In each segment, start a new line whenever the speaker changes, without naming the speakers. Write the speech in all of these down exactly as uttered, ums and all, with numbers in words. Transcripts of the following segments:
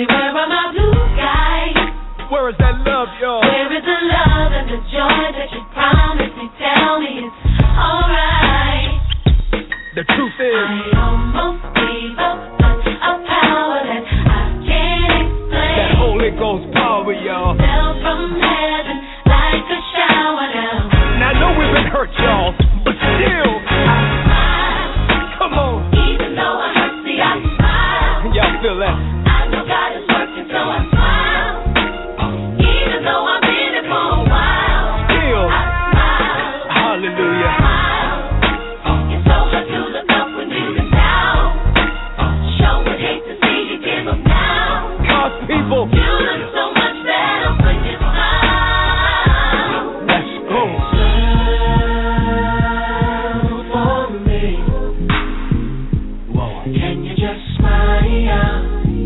where are my blue skies?
Where is that love, y'all?
Where is the love and the joy that you promised me? Tell me it's alright.
The truth is,
I almost gave up, but a power that I can't explain.
That Holy Ghost power, y'all.
Fell from heaven like a shower down.
Now I know we've been hurt, y'all, but still, I
smile.
Come on.
Even though I hurt, see, I smile.
Y'all feel that?
I know God is working, so I smile. Even though I've been it for a while.
Still,
I smile.
Hallelujah.
Smile. It's so hard to look up when you've been down. Sure would hate to see you give up now.
God's people.
You look so much better when you smile.
Let's go.
Smile for me.
Whoa.
Can you just smile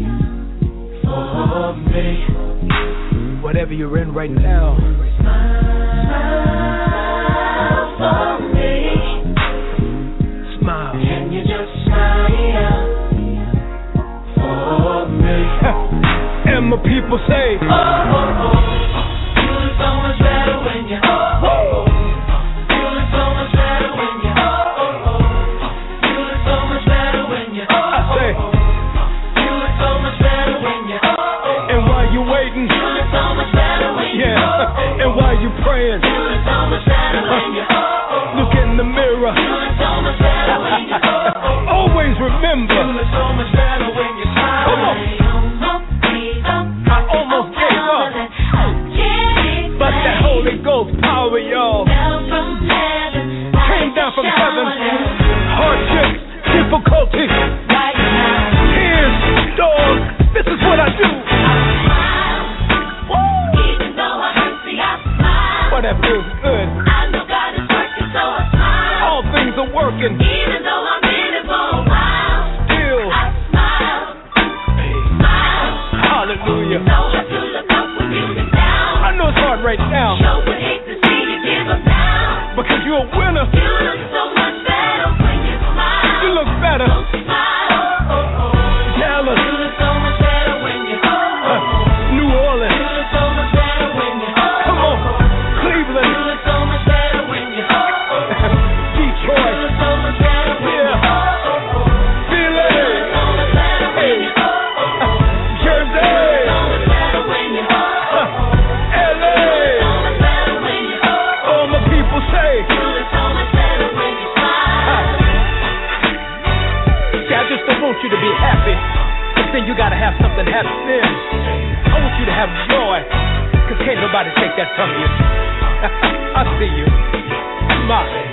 for me?
Whatever you're in right now.
Smile for me.
Smile.
Can you just smile for me?
And my people say,
Oh, oh, oh. You look so much better when you oh, oh, oh. You look so much better when you oh, oh, oh. You look so much better when you oh,
I say,
oh, oh. You look so much better when you oh, oh, oh.
and while you waiting,
You look so much better when you
yeah,
oh, oh, oh.
and while you praying,
You look so much better when you oh, oh, oh.
look in the mirror.
You look so much better when you oh, oh, oh.
Always remember,
You look so much better when you smile.
Come on.
I almost
I almost
gave up.
gave up.
That I can't
But that
explain.
Holy Ghost power, y'all,
Fell from heaven,
came down from heaven. Hardships, difficulties,
right now.
tears, dog. This is what I do.
I smile. Even though I hurt, see, I smile.
But that feels good.
I know God is working, so I smile.
All things are working.
Even though I'm in it for a while,
Still,
I smile. Smile.
hallelujah.
So hard to look up when you've been down.
I know it's hard right now
Sure would hate to see you give up now.
because you're a winner.
You look so much better when you smile.
You look better.
So smile.
Dallas,
You look so much better when you oh, oh,
uh,
oh.
New
You
Orleans,
look so much better when you oh,
come on,
oh, oh. You
Cleveland,
look so much better when you oh, oh, oh. You
Detroit,
look so much better when you
yeah,
oh, oh, oh.
Philly,
You look so much better when you oh, oh, oh.
Jersey,
So much better when you oh, oh, oh.
L A.
So much better when you oh, oh,
All my people say,
You look so much better when you smile.
see, I just don't want you to be happy, but then you gotta have something happen then. I want you to have joy, cause can't nobody take that from you. I see you. Smile.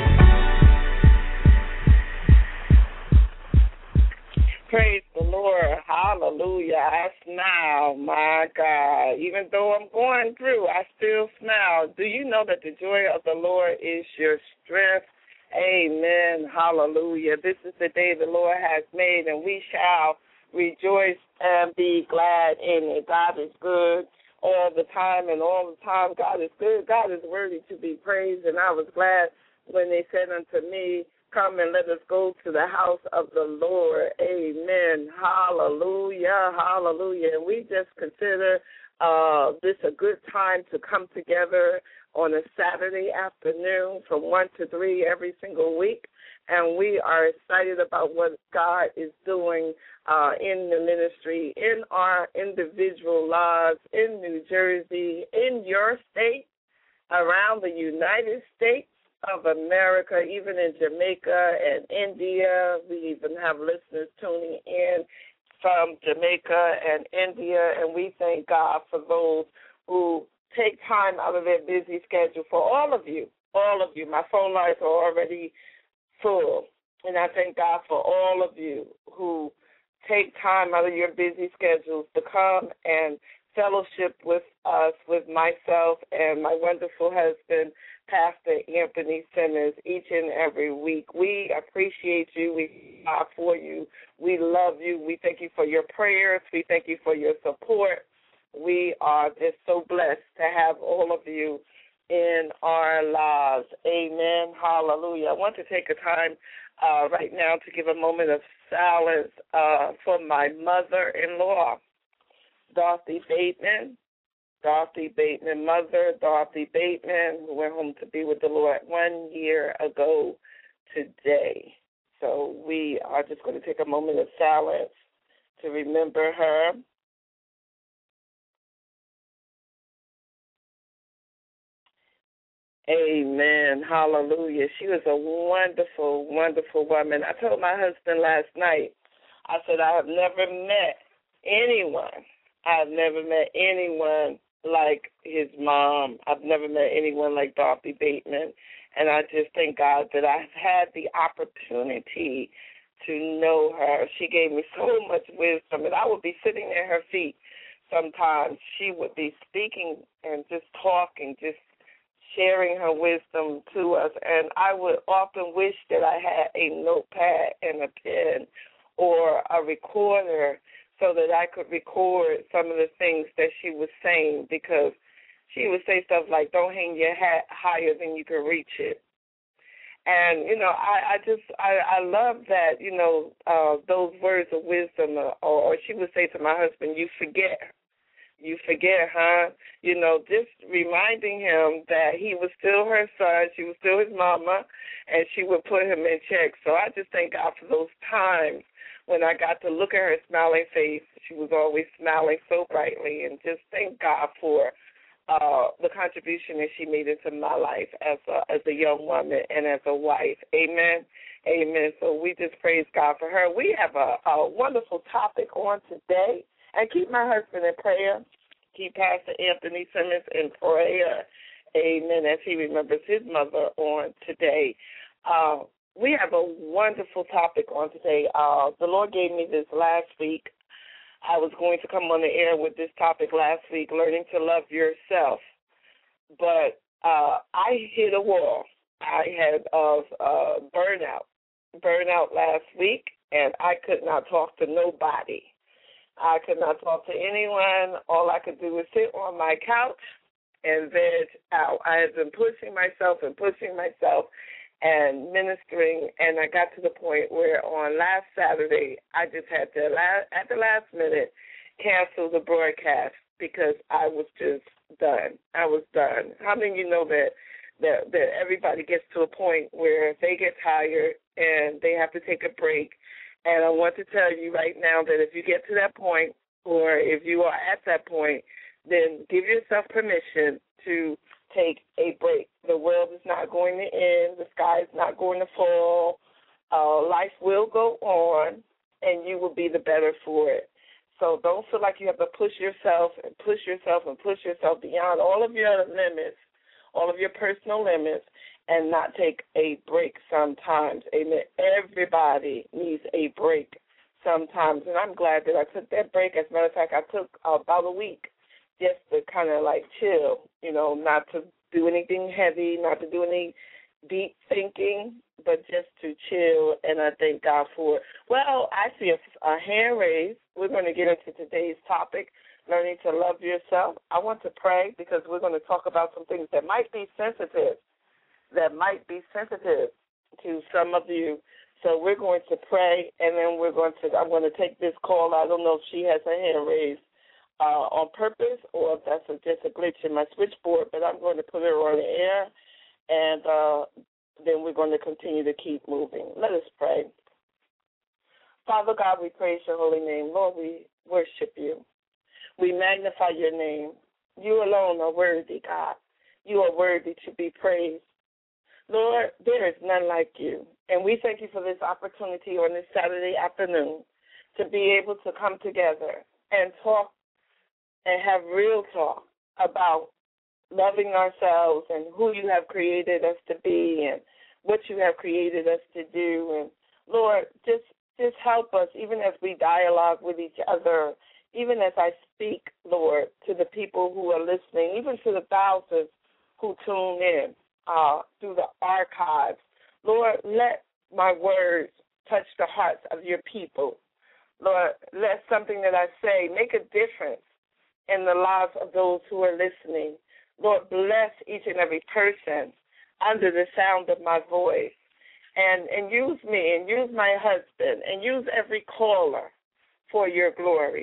Praise the Lord. Hallelujah. I smile. My God. Even though I'm going through, I still smile. Do you know that the joy of the Lord is your strength? Amen. Hallelujah. This is the day the Lord has made, and we shall rejoice and be glad in it. God is good all the time, and all the time God is good. God is worthy to be praised, and I was glad when they said unto me, come and let us go to the house of the Lord. Amen. Hallelujah. Hallelujah. And we just consider uh, this a good time to come together on a Saturday afternoon from one to three every single week. And we are excited about what God is doing uh, in the ministry, in our individual lives, in New Jersey, in your state, around the United States of America, even in Jamaica and India. We even have listeners tuning in from Jamaica and India, and we thank God for those who take time out of their busy schedule. For all of you, all of you, my phone lines are already full, and I thank God for all of you who take time out of your busy schedules to come and fellowship with us, with myself and my wonderful husband, Pastor Anthony Simmons, each and every week. We appreciate you. We are for you. We love you. We thank you for your prayers. We thank you for your support. We are just so blessed to have all of you in our lives. Amen. Hallelujah. I want to take a time uh, right now to give a moment of silence uh, for my mother-in-law. Dorothy Bateman. Dorothy Bateman, mother, Dorothy Bateman, who went home to be with the Lord one year ago today. So we are just going to take a moment of silence to remember her. Amen. Hallelujah. She was a wonderful, wonderful woman. I told my husband last night, I said, I have never met anyone. I've never met anyone like his mom. I've never met anyone like Dorothy Bateman. And I just thank God that I've had the opportunity to know her. She gave me so much wisdom, and I would be sitting at her feet sometimes. She would be speaking and just talking, just sharing her wisdom to us. And I would often wish that I had a notepad and a pen or a recorder so that I could record some of the things that she was saying, because she would say stuff like, don't hang your hat higher than you can reach it. And, you know, I, I just, I, I love that, you know, uh, those words of wisdom, uh, or, or she would say to my husband, you forget. You forget, huh? You know, just reminding him that he was still her son, she was still his mama, and she would put him in check. So I just thank God for those times when I got to look at her smiling face. She was always smiling so brightly, and just thank God for uh, the contribution that she made into my life as a, as a young woman and as a wife. Amen. Amen. So we just praise God for her. We have a, a wonderful topic on today. And keep my husband in prayer. Keep Pastor Anthony Simmons in prayer. Amen. As he remembers his mother on today. Uh, we have a wonderful topic on today. Uh, the Lord gave me this last week. I was going to come on the air with this topic last week, learning to love yourself. But uh, I hit a wall. I had uh, uh, burnout, burnout last week, and I could not talk to nobody. I could not talk to anyone. All I could do was sit on my couch and veg out. I had been pushing myself and pushing myself and ministering, and I got to the point where on last Saturday I just had to, at the last minute, cancel the broadcast because I was just done. I was done. How many of you know that, that, that everybody gets to a point where they get tired and they have to take a break? And I want to tell you right now that if you get to that point, or if you are at that point, then give yourself permission to take a break. The world is not going to end. The sky is not going to fall. Uh, life will go on, and you will be the better for it. So don't feel like you have to push yourself and push yourself and push yourself beyond all of your limits, all of your personal limits, and not take a break sometimes. Amen. Everybody needs a break sometimes, and I'm glad that I took that break. As a matter of fact, I took about a week just to kind of like chill, you know, not to do anything heavy, not to do any deep thinking, but just to chill, and I thank God for it. Well, I see a, a hand raised. We're going to get into today's topic, learning to love yourself. I want to pray because we're going to talk about some things that might be sensitive that might be sensitive to some of you. So we're going to pray, and then we're going to, I'm going to take this call. I don't know if she has her hand raised uh, on purpose or if that's a, just a glitch in my switchboard, but I'm going to put her on the air, and uh, then we're going to continue to keep moving. Let us pray. Father God, we praise your holy name. Lord, we worship you. We magnify your name. You alone are worthy, God. You are worthy to be praised. Lord, there is none like you, and we thank you for this opportunity on this Saturday afternoon to be able to come together and talk and have real talk about loving ourselves and who you have created us to be and what you have created us to do. And, Lord, just, just help us even as we dialogue with each other, even as I speak, Lord, to the people who are listening, even to the thousands who tune in. Uh, through the archives. Lord, let my words touch the hearts of your people. Lord, let something that I say make a difference in the lives of those who are listening. Lord, bless each and every person under the sound of my voice. And, and use me and use my husband and use every caller for your glory.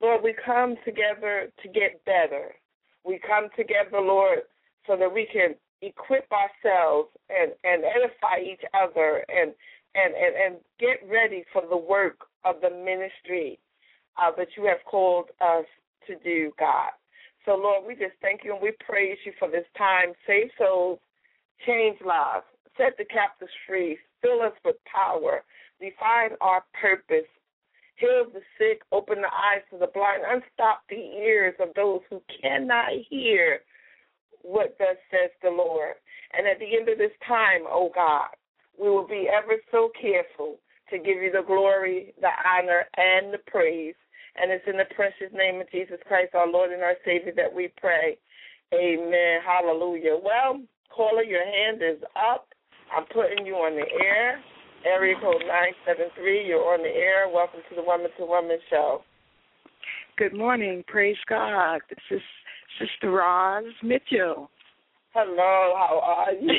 Lord, we come together to get better. We come together, Lord, so that we can equip ourselves and, and edify each other and, and, and, and get ready for the work of the ministry uh, that you have called us to do, God. So, Lord, we just thank you and we praise you for this time. Save souls, change lives, set the captives free, fill us with power, define our purpose, heal the sick, open the eyes of the blind, unstop the ears of those who cannot hear what thus says the Lord. And at the end of this time, oh God, we will be ever so careful to give you the glory, the honor, and the praise. And it's in the precious name of Jesus Christ, our Lord and our Savior, that we pray. Amen. Hallelujah. Well, caller, your hand is up. I'm putting you on the air. Area code nine seven three. You're on the air. Welcome to the Woman to Woman Show.
Good morning. Praise God. This is Sister Roz Mitchell.
Hello, how are you?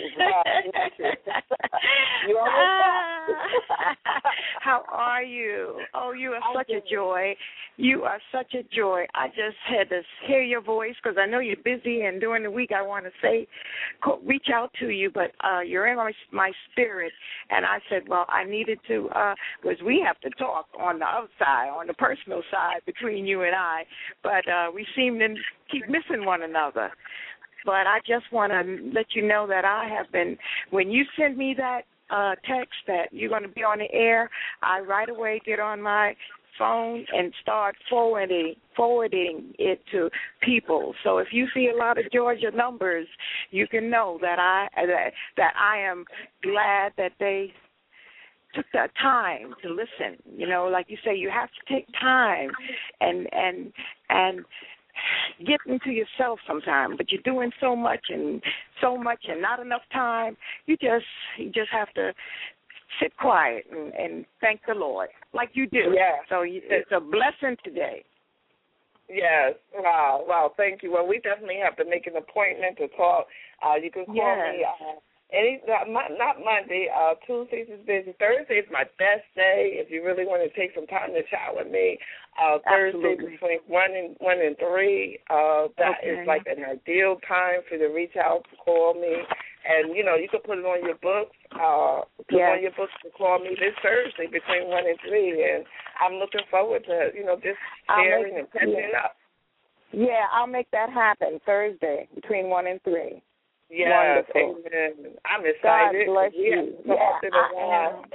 you
ah, how are you? Oh, you are such a joy. You are such a joy. I just had to hear your voice because I know you're busy, and during the week I want to say, reach out to you, but uh, you're in my, my spirit, and I said, well, I needed to, because uh, we have to talk on the outside, on the personal side between you and I, but uh, we seem to keep missing one another. But I just want to let you know that I have been, when you send me that uh, text that you're going to be on the air, I right away get on my phone and start forwarding forwarding it to people. So if you see a lot of Georgia numbers, you can know that I that, that I am glad that they took that time to listen. You know, like you say, you have to take time and and and get into yourself sometime, but you're doing so much and so much and not enough time. You just you just have to sit quiet and, and thank the Lord like you do.
Yeah.
So you, it's a blessing today.
Yes. Wow. Wow. Thank you. Well, we definitely have to make an appointment to talk. Uh, you can call
yes.
me. Uh, Any not, not Monday, uh, Tuesdays is busy. Thursday is my best day if you really want to take some time to chat with me. Uh, Thursday between one and one and three, uh, that okay. is like an ideal time for you to reach out to call me. And, you know, you can put it on your books, uh, put
yes.
on your books to call me this Thursday between one and three. And I'm looking forward to, you know, just sharing make, and catching
yeah.
up.
Yeah, I'll make that happen Thursday between one and three.
Yes,
wonderful.
Amen. I'm excited.
God bless you. Yeah, I am.
am.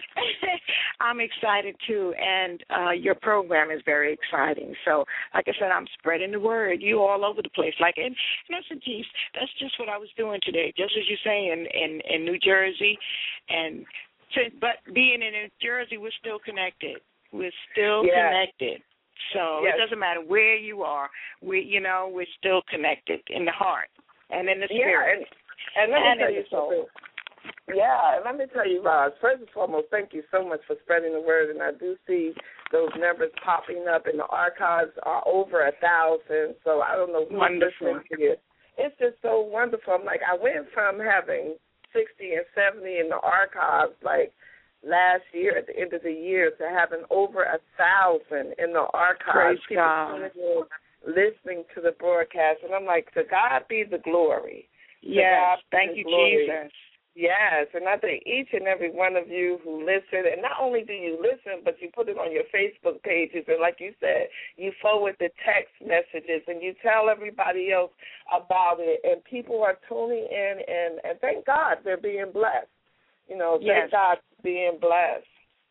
I'm excited too, and uh, your program is very exciting. So, like I said, I'm spreading the word. You all over the place. Like, and listen, Chief, that's just what I was doing today. Just as you say in in, in New Jersey, and to, but being in New Jersey, we're still connected. We're still
yes.
connected. So
yes.
it doesn't matter where you are. We, you know, we're still connected in the heart. And in the spirit.
Yeah, and, and let me
and
tell you something. Yeah, and let me tell you, Roz, first and foremost, thank you so much for spreading the word. And I do see those numbers popping up, and the archives are over a thousand. So I don't know who's listening to you. It's just so wonderful. I'm like, I went from having sixty and seventy in the archives, like, last year at the end of the year, to having over a thousand in the archives.
Praise God.
Listening to the broadcast, and I'm like, to God be the glory.
Yes, thank you, glory. Jesus.
Yes, and I thank each and every one of you who listen, and not only do you listen, but you put it on your Facebook pages, and like you said, you forward the text messages, and you tell everybody else about it, and people are tuning in, and, and thank God they're being blessed. You know, thank
yes.
God for being blessed.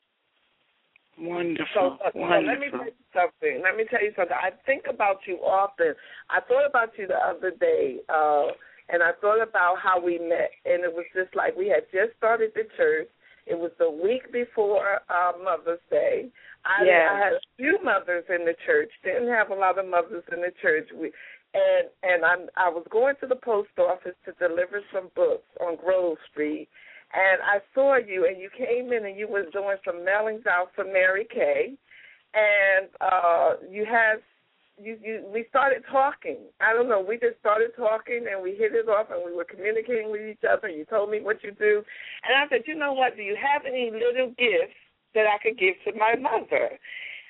Wonderful.
So, so
Wonderful.
let me tell you something. Let me tell you something. I think about you often. I thought about you the other day, uh, and I thought about how we met. And it was just like we had just started the church. It was the week before uh, Mother's Day. I,
yes.
I had a few mothers in the church. Didn't have a lot of mothers in the church. We, and and I'm, I was going to the post office to deliver some books on Grove Street. And I saw you, and you came in, and you was doing some mailings out for Mary Kay, and uh, you had, you, you, we started talking. I don't know, we just started talking, and we hit it off, and we were communicating with each other. You told me what you do, and I said, you know what? Do you have any little gifts that I could give to my mother?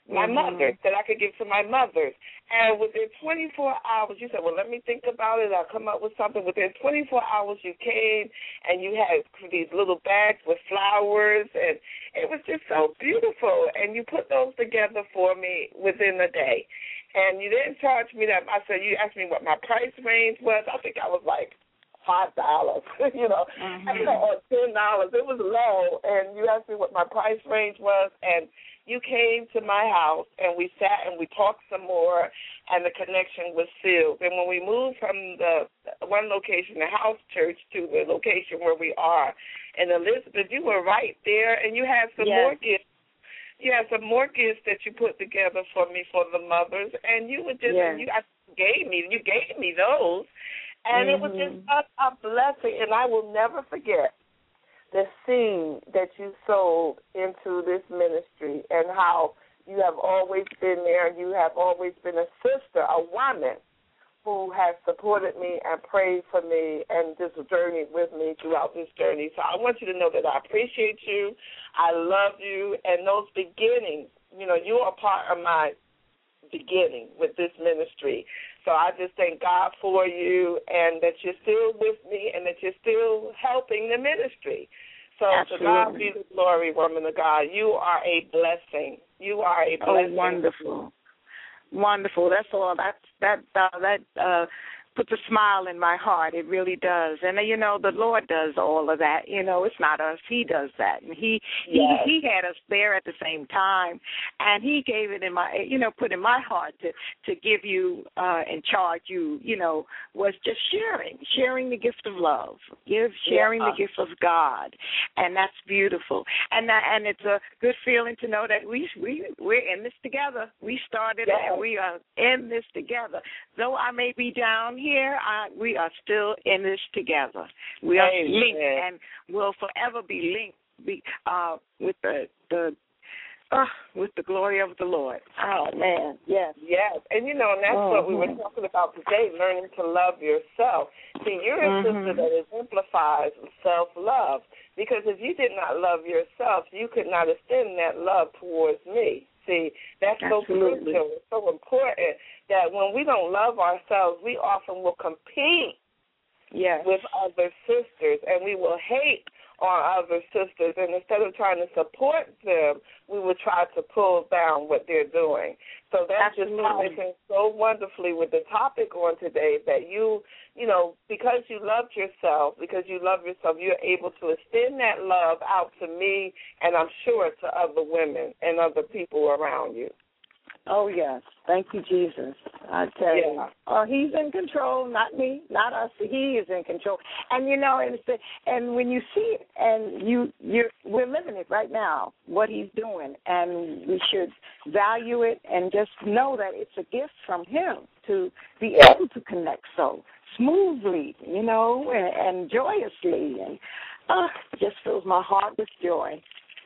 my
mm-hmm.
mothers, that I could give to my mothers. And within twenty-four hours, you said, well, let me think about it. I'll come up with something. Within twenty-four hours, you came, and you had these little bags with flowers, and it was just so beautiful. And you put those together for me within a day. And you didn't charge me that. I said, you asked me what my price range was. I think I was like five dollars, you know,
mm-hmm.
you know, or ten dollars. It was low. And you asked me what my price range was, and you came to my house, and we sat and we talked some more, and the connection was sealed. And when we moved from the one location, the house church, to the location where we are in Elizabeth, you were right there, and you had some
yes.
more gifts. You had some more gifts that you put together for me for the mothers, and you were just
yes.
you I gave me you gave me those, and
mm-hmm.
it was just such a blessing, and I will never forget the seed that you sowed into this ministry, and how you have always been there. You have always been a sister, a woman who has supported me and prayed for me and just journeyed with me throughout this journey. So I want you to know that I appreciate you. I love you. And those beginnings, you know, you are part of my beginning with this ministry. So I just thank God for you, and that you're still with me, and that you're still helping the ministry. So
Absolutely.
To God be the glory, woman of God. You are a blessing. You are a blessing.
Oh, wonderful. Wonderful. That's all. That that uh, that uh, puts a smile in my heart. It really does. And, you know, the Lord does all of that. You know, it's not us. He does that. And he,
yes.
he, he had us there at the same time. And he gave it in my, you know, put in my heart to, to give you uh, and charge you, you know, was just sharing, sharing the gift of love, give, sharing
yeah.
the gift of God. And that's beautiful. And that, and it's a good feeling to know that we, we, we're in this together. We started
yes.
it, and we are in this together. Though I may be down here, I, we are still in this together. We are
Amen.
linked, and will forever be linked be, uh, with the the uh, with the glory of the Lord. Oh man, yes,
yes, and you know, and that's
mm-hmm.
what we were talking about today: learning to love yourself. See, you're a
mm-hmm.
sister that exemplifies self-love. Because if you did not love yourself, you could not extend that love towards me. See, that's
Absolutely.
so crucial. It's so important that when we don't love ourselves, we often will compete
yes.
with other sisters, and we will hate on other sisters. And instead of trying to support them, we will try to pull down what they're doing. So that just ties in so wonderfully with the topic on today, that you, you know, because you loved yourself, because you love yourself, you're able to extend that love out to me, and I'm sure to other women and other people around you.
Oh, yes. Thank you, Jesus. I tell
yeah.
you. Oh, he's in control, not me, not us. He is in control. And, you know, and, it's, and when you see it, and you, you're, we're living it right now, what he's doing, and we should value it and just know that it's a gift from him to be able to connect so smoothly, you know, and, and joyously. And uh, it just fills my heart with joy.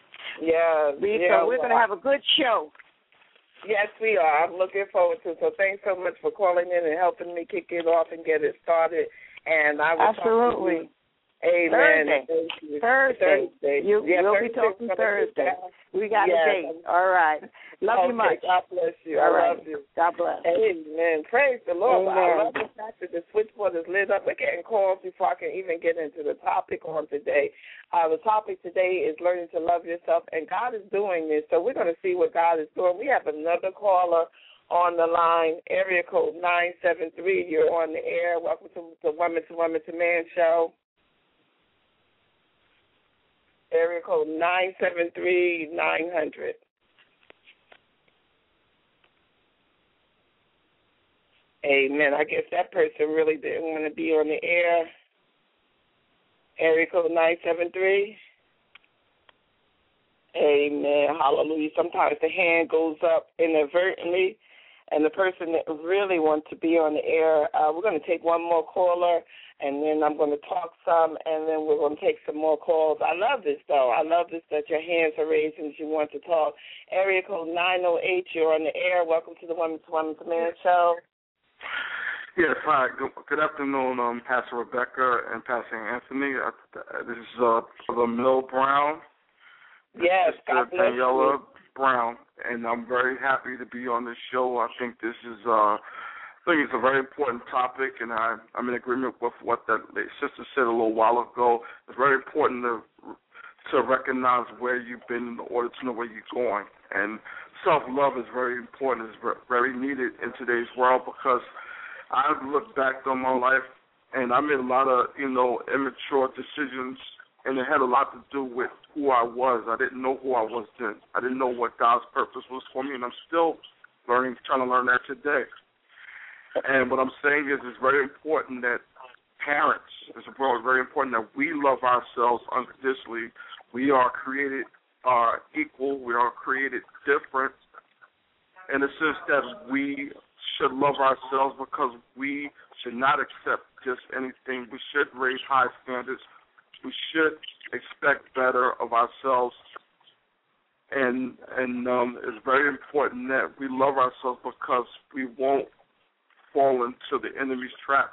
Yeah.
We,
yeah
so we're
well,
going to have a good show.
Yes, we are. I'm looking forward to it. So thanks so much for calling in and helping me kick it off and get it started. And I will
Absolutely.
Talk to you. Amen.
Thursday.
Thank you.
Thursday.
Thursday.
You,
yeah,
you'll
Thursday.
be talking Thursday. We got
yes.
a date. All right. Love
okay.
you much.
God bless you.
All
I
right.
love you.
God bless.
Amen. Praise the Lord.
Amen.
I love the fact that the switchboard is lit up. We're getting calls before I can even get into the topic on today. Uh, the topic today is learning to love yourself, and God is doing this. So we're going to see what God is doing. We have another caller on the line, area code nine seven three. You're on the air. Welcome to the Woman to Woman to Man show. Area code nine seven three nine hundred. Amen. I guess that person really didn't want to be on the air. Area code nine seven three. Amen. Hallelujah. Sometimes the hand goes up inadvertently, and the person that really wants to be on the air, uh, we're going to take one more caller, and then I'm going to talk some, and then we're going to take some more calls. I love this, though. I love this that your hands are raised and you want to talk. Area code nine oh eight, you're on the air. Welcome to the Woman to Woman to Man show.
Yes, hi. Good, good afternoon, um, Pastor Rebecca and Pastor Anthony. Uh, this is uh, Brother Mill Brown.
Yes, God bless
Daniela
you.
Brown. and I'm very happy to be on this show. I think this is, uh, I think it's a very important topic, and I, I'm in agreement with what the, the sister said a little while ago. It's very important to to recognize where you've been in order to know where you're going. And self-love is very important. It's very needed in today's world because I've looked back on my life, and I made a lot of, you know, immature decisions, and it had a lot to do with who I was. I didn't know who I was then. I didn't know what God's purpose was for me, and I'm still learning, trying to learn that today. And what I'm saying is it's very important that parents, it's very important that we love ourselves unconditionally. We are created are equal. We are created different in the sense that we should love ourselves because we should not accept just anything. We should raise high standards. We should expect better of ourselves. And and um, it's very important that we love ourselves because we won't fall into the enemy's trap.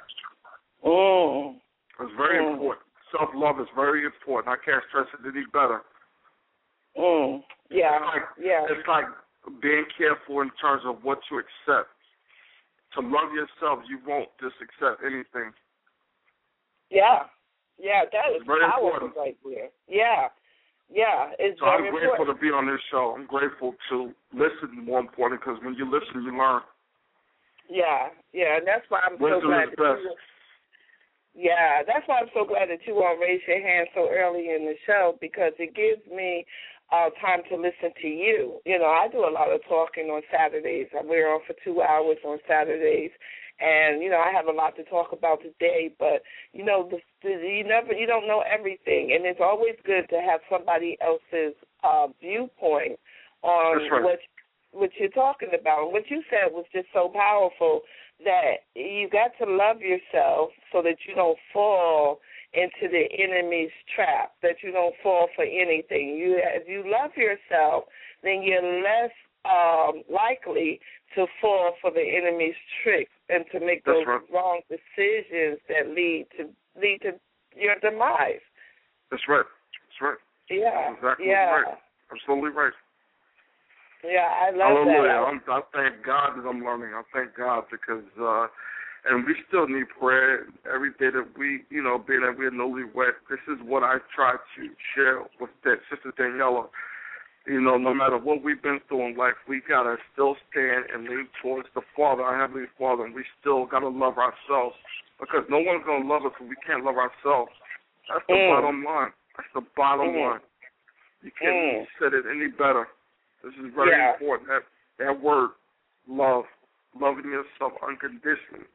Oh.
It's very
mm.
important. Self-love is very important. I can't stress it any better.
Mm. Yeah,
it's like,
yeah.
It's like being careful in terms of what you accept. To love yourself, you won't just accept anything.
Yeah, yeah, that is
it's very
powerful
important.
right there. Yeah, yeah, it's
so
very
I'm grateful
important.
to be on this show. I'm grateful to listen, more important, because when you listen, you learn.
Yeah, yeah, and that's why I'm
Wisdom
so glad
is
that
best.
you. Yeah, that's why I'm so glad that you all raised your hand so early in the show because it gives me uh, time to listen to you. You know, I do a lot of talking on Saturdays. We're on for two hours on Saturdays, and you know I have a lot to talk about today. But you know, the, the, you never, you don't know everything, and it's always good to have somebody else's uh, viewpoint on
That's right.
what what you're talking about. What you said was just so powerful. That you got to love yourself so that you don't fall into the enemy's trap, that you don't fall for anything. You, if you love yourself, then you're less um, likely to fall for the enemy's tricks and to make
That's
those
right.
wrong decisions that lead to lead to your demise.
That's right. That's right.
Yeah.
That's exactly
yeah.
right. Absolutely right.
Yeah, I love
Hallelujah.
that.
I'm, I thank God that I'm learning. I thank God because, uh, and we still need prayer every day that we, you know, being that we're newlywed. This is what I try to share with that Sister Daniela. You know, no matter what we've been through in life, we got to still stand and lean towards the Father, our Heavenly Father, and we still got to love ourselves because no one's going to love us if we can't love ourselves. That's the
Mm.
bottom line. That's the bottom
Mm.
line. You can't
Mm.
say it any better. This is very
Yeah.
important. That that word, love, loving yourself unconditionally.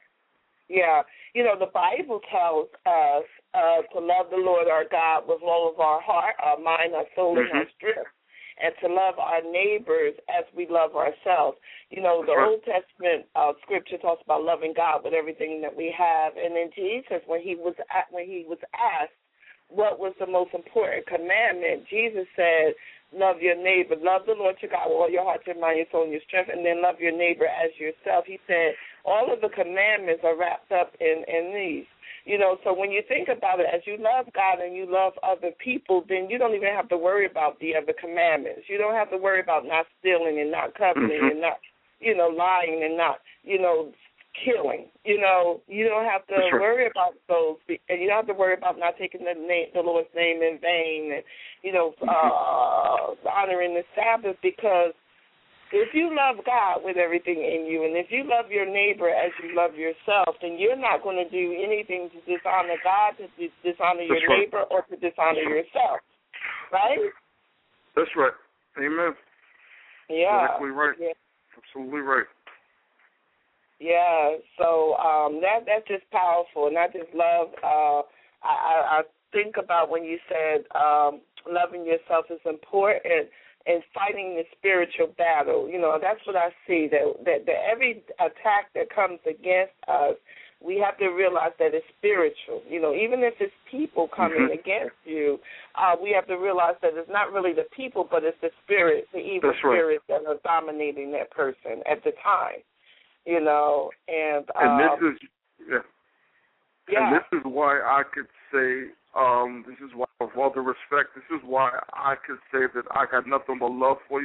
Yeah. You know, the Bible tells us uh, to love the Lord our God with all of our heart, our mind, our soul, and
Mm-hmm.
our strength, and to love our neighbors as we love ourselves. You know, the
That's right.
Old Testament uh, scripture talks about loving God with everything that we have, and then Jesus, when he was at, when he was asked what was the most important commandment, Jesus said, love your neighbor, love the Lord your God with all your heart, your mind, your soul, and your strength, and then love your neighbor as yourself. He said all of the commandments are wrapped up in, in these. You know, so when you think about it, as you love God and you love other people, then you don't even have to worry about the other commandments. You don't have to worry about not stealing and not coveting
Mm-hmm.
and not, you know, lying and not, you know, killing. You know, you don't have to
That's right.
worry about those, and you don't have to worry about not taking the name, the Lord's name in vain, and you know,
Mm-hmm.
uh, honoring the Sabbath. Because if you love God with everything in you, and if you love your neighbor as you love yourself, then you're not going to do anything to dishonor God, to dis- dishonor your
That's right.
neighbor, or to dishonor yourself. Right?
That's right. Amen.
Yeah.
Exactly right.
Yeah.
Absolutely right.
Yeah, so um, that that's just powerful, and I just love. Uh, I, I, I think about when you said um, loving yourself is important, and fighting the spiritual battle. You know, that's what I see. That that, that every attack that comes against us, we have to realize that it's spiritual. You know, even if it's people coming
Mm-hmm.
against you, uh, we have to realize that it's not really the people, but it's the spirit, the evil
That's right.
spirits that are dominating that person at the time. You know, and um,
And this is yeah.
yeah,
And this is why I could say, um, this is why, with all due respect, this is why I could say that I got nothing but love for you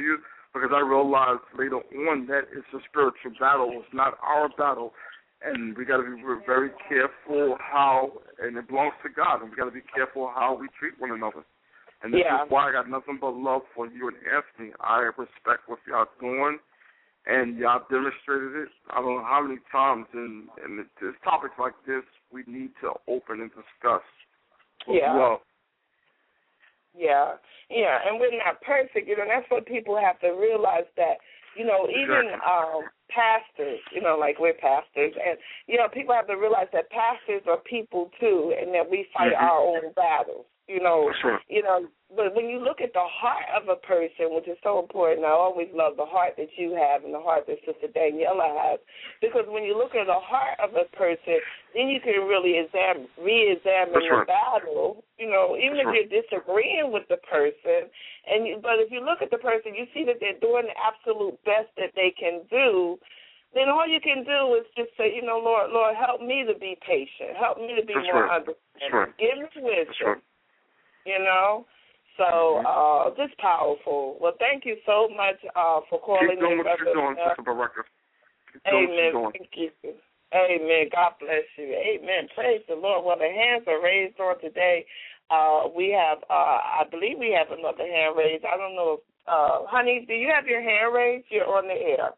because I realized later on that it's a spiritual battle. It's not our battle. And we got to be very careful how, and it belongs to God, and we got to be careful how we treat one another. And this
Yeah.
is why I got nothing but love for you and Anthony. I respect what y'all doing, and y'all demonstrated it. I don't know how many times, and, and this topics like this, we need to open and discuss.
Yeah.
Love.
Yeah, yeah, and we're not perfect, you know, and that's what people have to realize, that, you know, even um, pastors, you know, like we're pastors, and, you know, people have to realize that pastors are people too, and that we fight
mm-hmm.
our own battles, you know,
sure.
you know, but when you look at the heart of a person, which is so important, I always love the heart that you have and the heart that Sister Daniela has, because when you look at the heart of a person, then you can really examine, re-examine
That's
the
right.
battle, you know, even
That's
if
right.
you're disagreeing with the person, and you, but if you look at the person, you see that they're doing the absolute best that they can do, then all you can do is just say, you know, Lord, Lord, help me to be patient. Help me to be
That's
more
right.
understanding.
Right.
Give me wisdom,
right.
you know. So, uh, just powerful. Well, thank you so much uh, for calling
Keep doing
in,
what you're doing,
Brother.
Sister Baraka. Keep doing what
Amen.
you're doing.
Thank you. Amen. God bless you. Amen. Praise the Lord. Well, the hands are raised on today. Uh, we have, uh, I believe we have another hand raised. I don't know. If, uh, honey, do you have your hand raised? You're on the air.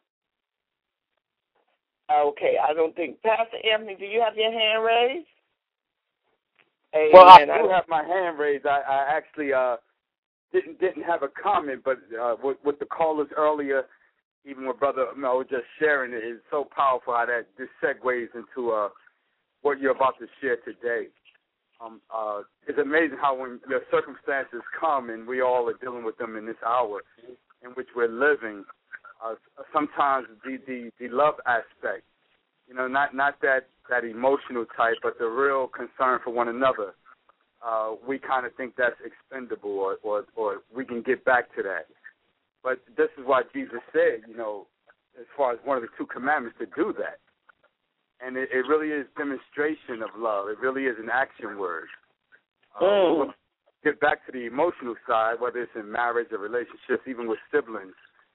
Okay. I don't think. Pastor Anthony, do you have your hand raised? Amen.
Well, I do have my hand raised. I, I actually uh, didn't didn't have a comment, but uh, with, with the callers earlier, even with Brother Mel was just sharing it, it's so powerful how that this segues into uh, what you're about to share today. Um, uh, it's amazing how when the circumstances come and we all are dealing with them in this hour in which we're living, uh, sometimes the, the, the love aspect, you know, not, not that, that emotional type, but the real concern for one another, uh, we kind of think that's expendable or, or, or we can get back to that. But this is why Jesus said, you know, as far as one of the two commandments, to do that. And it, it really is demonstration of love. It really is an action word. Uh,
mm.
we'll get back to the emotional side, whether it's in marriage or relationships, even with siblings.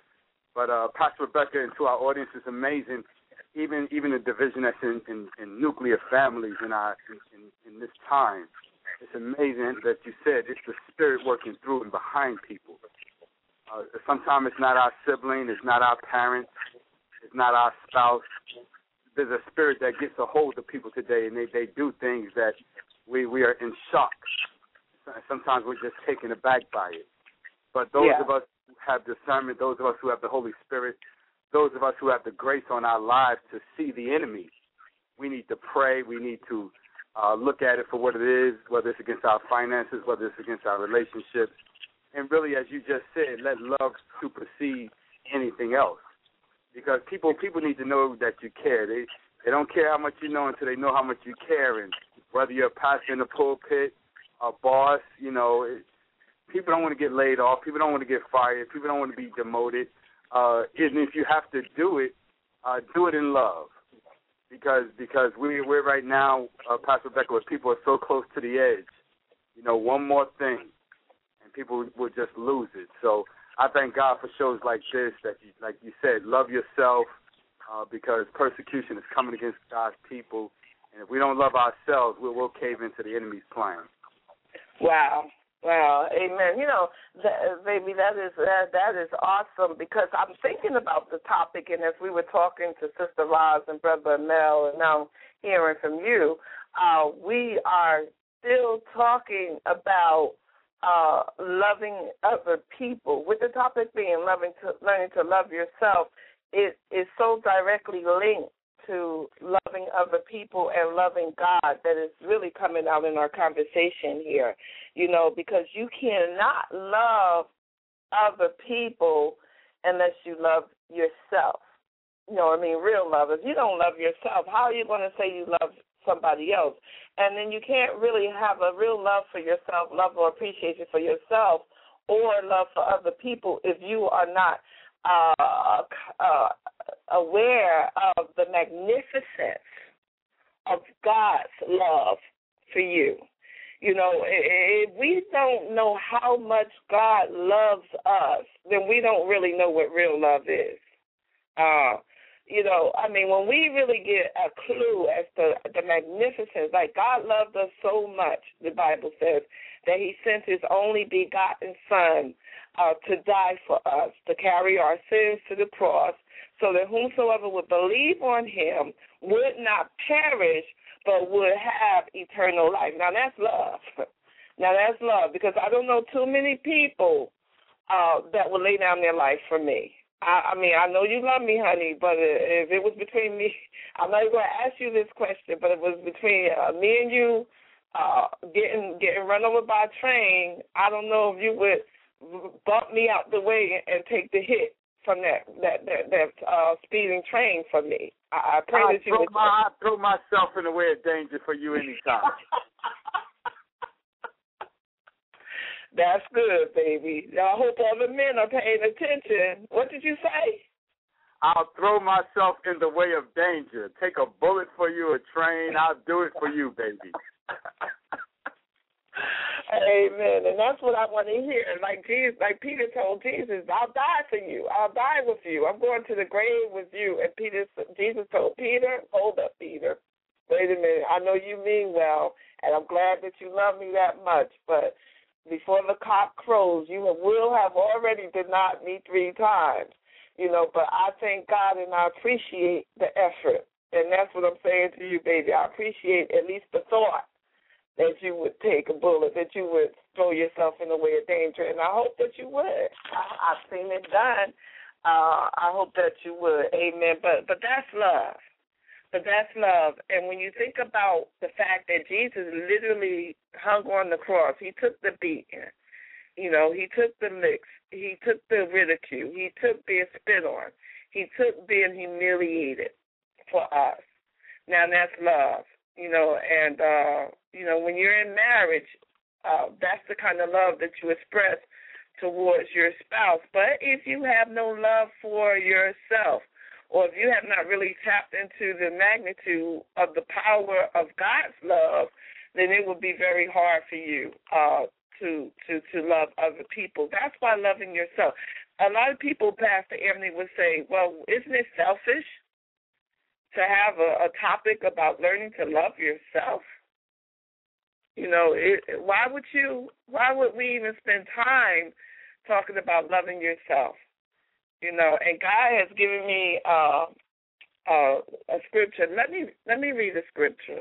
But uh, Pastor Rebecca, and to our audience, it's amazing, even even the division that's in, in, in nuclear families in, our, in, in, in this time. It's amazing that you said it's the Spirit working through and behind people. Uh, sometimes it's not our sibling, it's not our parents, it's not our spouse. There's a spirit that gets a hold of people today, and they, they do things that we, we are in shock. Sometimes we're just taken aback by it. But those
yeah.
of us who have discernment, those of us who have the Holy Spirit, those of us who have the grace on our lives to see the enemy, we need to pray. We need to uh, look at it for what it is, whether it's against our finances, whether it's against our relationships. And really, as you just said, let love supersede anything else. Because people people need to know that you care. They they don't care how much you know until they know how much you care. And whether you're a pastor in the pulpit, a boss, you know, it, people don't want to get laid off. People don't want to get fired. People don't want to be demoted. Uh, and if you have to do it, uh, do it in love. Because because we, we're right now, uh, Pastor Rebecca, where people are so close to the edge. You know, one more thing, and people will just lose it. So I thank God for shows like this that, you, like you said, love yourself uh, because persecution is coming against God's people. And if we don't love ourselves, we'll, we'll cave into the enemy's plan.
Wow. Wow. Amen. You know, that, baby, that is that, that is awesome because I'm thinking about the topic, and as we were talking to Sister Roz and Brother Mel, and now hearing from you, uh, we are still talking about Uh, loving other people, with the topic being loving to learning to love yourself. It is so directly linked to loving other people and loving God that is really coming out in our conversation here, you know, because you cannot love other people unless you love yourself. You know what I mean? Real love. If you don't love yourself, how are you going to say you love somebody else? And then you can't really have a real love for yourself, love or appreciation for yourself, or love for other people if you are not uh, uh, aware of the magnificence of God's love for you. You know, if we don't know how much God loves us, then we don't really know what real love is. Uh, you know, I mean, when we really get a clue as to the magnificence, like God loved us so much, the Bible says, that he sent his only begotten Son uh, to die for us, to carry our sins to the cross, so that whomsoever would believe on him would not perish, but would have eternal life. Now, that's love. Now, that's love, because I don't know too many people uh, that will lay down their life for me. I, I mean, I know you love me, honey, but if it was between me, I'm not even going to ask you this question, but if it was between uh, me and you uh, getting getting run over by a train, I don't know if you would bump me out the way and take the hit from that that that, that uh, speeding train for me. I, I pray
I
that you
throw
would.
My, I throw myself in the way of danger for you anytime.
That's good, baby. I hope other men are paying attention. What did you say?
I'll throw myself in the way of danger. Take a bullet for you, a train. I'll do it for you, baby.
Amen. And that's what I want to hear. Like Jesus, like Peter told Jesus, I'll die for you. I'll die with you. I'm going to the grave with you. And Peter, Jesus told Peter, hold up, Peter. Wait a minute. I know you mean well, and I'm glad that you love me that much, but before the cock crows, you will have already denied me three times. You know, but I thank God and I appreciate the effort. And that's what I'm saying to you, baby. I appreciate at least the thought that you would take a bullet, that you would throw yourself in the way of danger. And I hope that you would. I, I've seen it done. Uh, I hope that you would. Amen. But but that's love. But that's love. And when you think about the fact that Jesus literally hung on the cross, he took the beating, you know, he took the licks, he took the ridicule, he took being spit on, he took being humiliated for us. Now that's love, you know, and, uh, you know, when you're in marriage, uh, that's the kind of love that you express towards your spouse. But if you have no love for yourself, or if you have not really tapped into the magnitude of the power of God's love, then it will be very hard for you uh, to, to, to love other people. That's why loving yourself. A lot of people, Pastor Anthony, would say, well, isn't it selfish to have a, a topic about learning to love yourself? You know, it, why would you, why would we even spend time talking about loving yourself? You know, and God has given me uh, uh, a scripture. Let me let me read a scripture.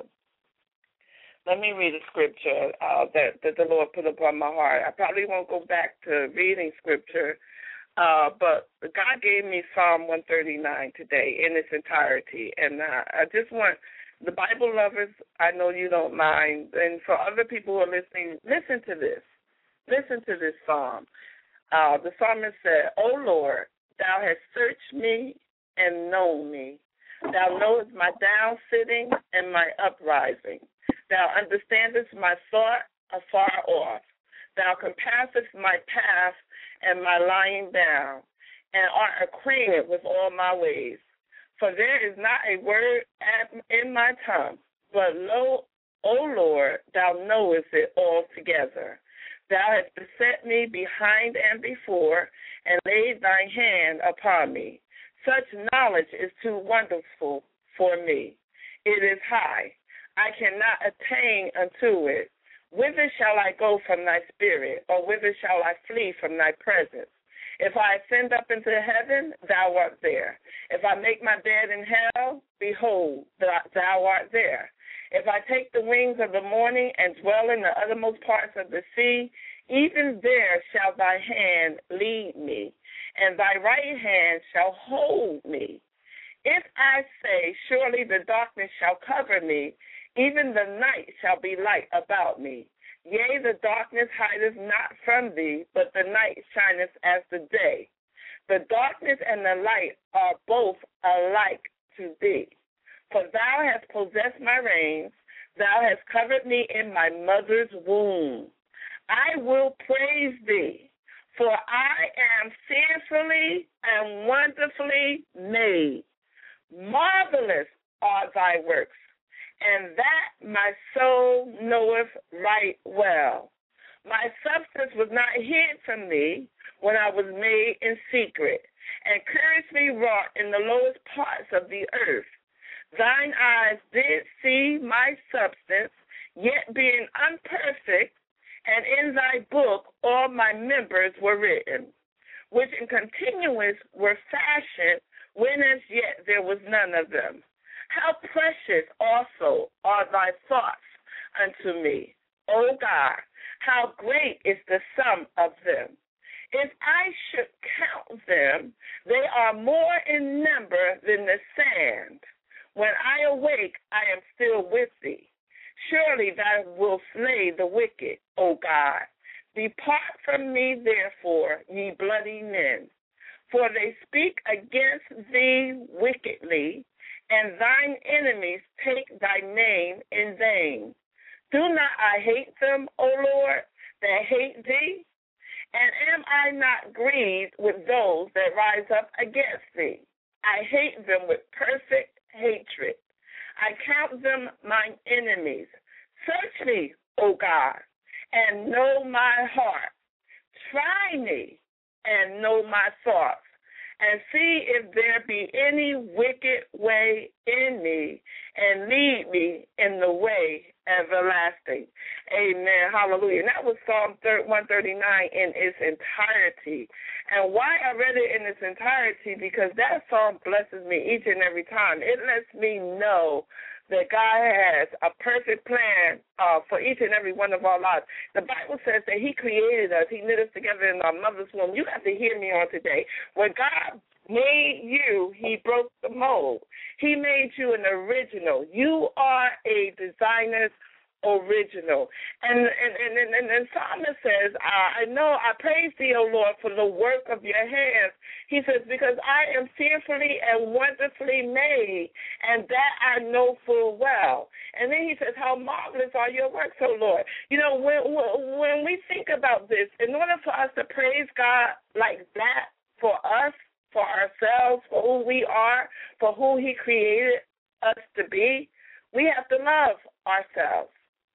Let me read a scripture uh, that, that the Lord put upon my heart. I probably won't go back to reading scripture, uh, but God gave me Psalm one thirty-nine today in its entirety. And uh, I just want the Bible lovers, I know you don't mind, and for other people who are listening, listen to this. Listen to this psalm. Uh, the psalmist said, O Lord, thou hast searched me and known me. Thou knowest my down sitting and my uprising. Thou understandest my thought afar off. Thou compassest my path and my lying down, and art acquainted with all my ways. For there is not a word in my tongue, but lo, O Lord, thou knowest it altogether. Thou hast beset me behind and before, and laid thine hand upon me. Such knowledge is too wonderful for me. It is high. I cannot attain unto it. Whither shall I go from thy spirit, or whither shall I flee from thy presence? If I ascend up into heaven, thou art there. If I make my bed in hell, behold, thou art there. If I take the wings of the morning and dwell in the uttermost parts of the sea, even there shall thy hand lead me, and thy right hand shall hold me. If I say, surely the darkness shall cover me, even the night shall be light about me. Yea, the darkness hideth not from thee, but the night shineth as the day. The darkness and the light are both alike to thee. For thou hast possessed my reins, thou hast covered me in my mother's womb. I will praise thee, for I am fearfully and wonderfully made. Marvelous are thy works, and that my soul knoweth right well. My substance was not hid from thee when I was made in secret, and curiously wrought in the lowest parts of the earth. Thine eyes did see my substance, yet being unperfect, and in thy book all my members were written, which in continuance were fashioned, when as yet there was none of them. How precious also are thy thoughts unto me, O God, how great is the sum of them. If I should count them, they are more in number than the sand. When I awake, I am still with thee. Surely thou wilt slay the wicked, O God. Depart from me, therefore, ye bloody men, for they speak against thee wickedly, and thine enemies take thy name in vain. Do not I hate them, O Lord, that hate thee? And am I not grieved with those that rise up against thee? I hate them with perfect hatred. I count them mine enemies. Search me, O God, and know my heart. Try me and know my thoughts, and see if there be any wicked way in me, and lead me in the way everlasting. Amen. Hallelujah. And that was Psalm one thirty-nine in its entirety. And why I read it in its entirety, because that psalm blesses me each and every time. It lets me know that God has a perfect plan uh, for each and every one of our lives. The Bible says that he created us. He knit us together in our mother's womb. You have to hear me on today. When God made you, he broke the mold. He made you an original. You are a designer's original. And and and, and, and, and Psalmist says, I know, I praise thee, O Lord, for the work of your hands. He says, because I am fearfully and wonderfully made, and that I know full well. And then he says, how marvelous are your works, O Lord. You know, when, when we think about this, in order for us to praise God like that for us, for ourselves, for who we are, for who he created us to be, we have to love ourselves.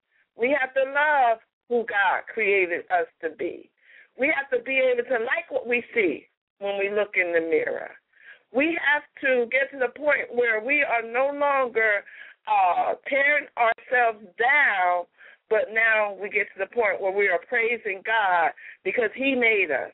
We have to love who God created us to be. We have to be able to like what we see when we look in the mirror. We have to get to the point where we are no longer uh, tearing ourselves down, but now we get to the point where we are praising God because he made us.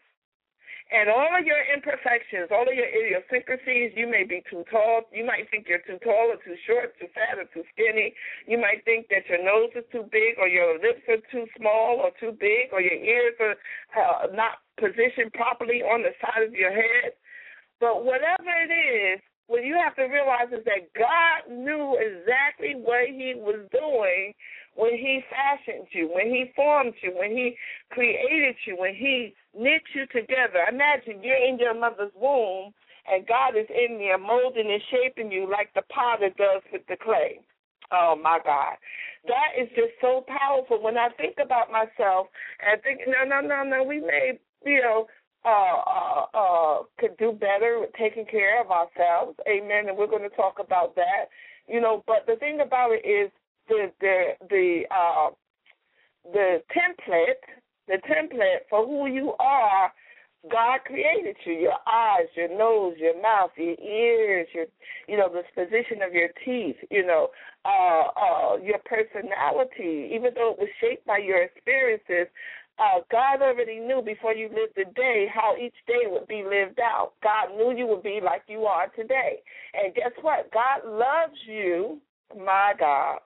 And all of your imperfections, all of your idiosyncrasies, you may be too tall. You might think you're too tall or too short, too fat or too skinny. You might think that your nose is too big or your lips are too small or too big or your ears are uh, not positioned properly on the side of your head. But whatever it is, what you have to realize is that God knew exactly what he was doing when he fashioned you, when he formed you, when he created you, when he knit you together. Imagine you're in your mother's womb, and God is in there molding and shaping you like the potter does with the clay. Oh, my God. That is just so powerful. When I think about myself and think, no, no, no, no, we may, you know, uh, uh, uh, could do better with taking care of ourselves. Amen. And we're going to talk about that. You know, but the thing about it is the the the uh, the template, the template for who you are. God created you, your eyes, your nose, your mouth, your ears, your, you know, the position of your teeth, you know, uh, uh, your personality, even though it was shaped by your experiences, uh, God already knew before you lived the day how each day would be lived out. God knew you would be like you are today. And guess what? God loves you, my God.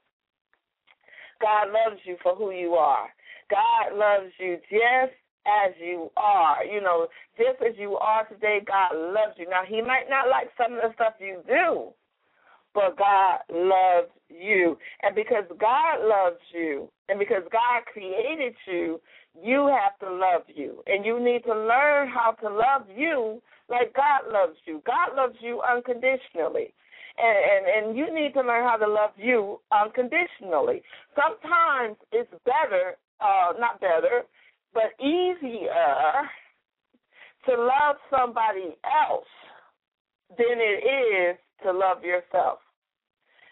God loves you for who you are. God loves you just as you are, you know, just as you are today. God loves you. Now, he might not like some of the stuff you do, but God loves you. And because God loves you and because God created you, you have to love you. And you need to learn how to love you like God loves you. God loves you unconditionally. And, and, and you need to learn how to love you unconditionally. Sometimes it's better, uh, not better, but easier to love somebody else than it is to love yourself.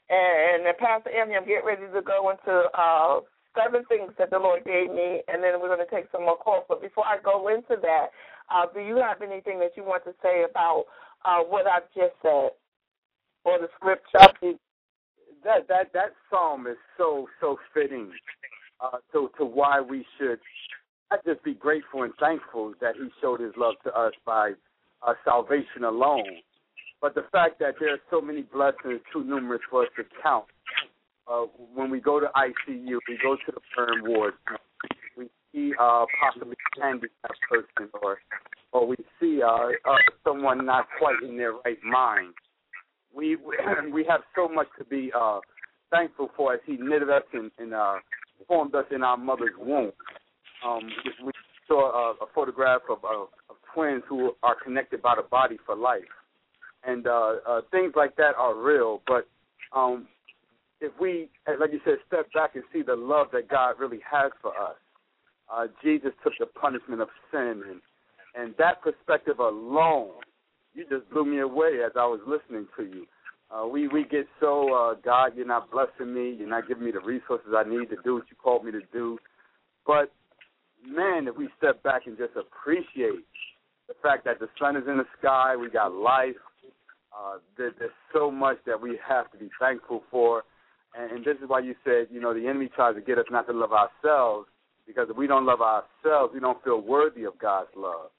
And, and Pastor Emmy, I'm getting ready to go into uh, seven things that the Lord gave me, and then we're going to take some more calls. But before I go into that, uh, do you have anything that you want to say about uh, what I've just said or the scripture?
That that that psalm is so so fitting uh, to to why we should not just be grateful and thankful that He showed His love to us by uh, salvation alone, but the fact that there are so many blessings too numerous for us to count. Uh, when we go to I C U, we go to the burn ward, we see uh, possibly a handicapped person, or or we see uh, uh, someone not quite in their right mind. We we have so much to be uh, thankful for as He knitted us and, and uh, formed us in our mother's womb. Um, we saw a, a photograph of, of, of twins who are connected by the body for life. And uh, uh, things like that are real. But um, if we, like you said, step back and see the love that God really has for us, uh, Jesus took the punishment of sin. And, and that perspective alone, you just blew me away as I was listening to you. Uh, we, we get so, uh, God, you're not blessing me. You're not giving me the resources I need to do what you called me to do. But, man, if we step back and just appreciate the fact that the sun is in the sky, we got life, uh, there, there's so much that we have to be thankful for. And, and this is why you said, you know, the enemy tries to get us not to love ourselves, because if we don't love ourselves, we don't feel worthy of God's love.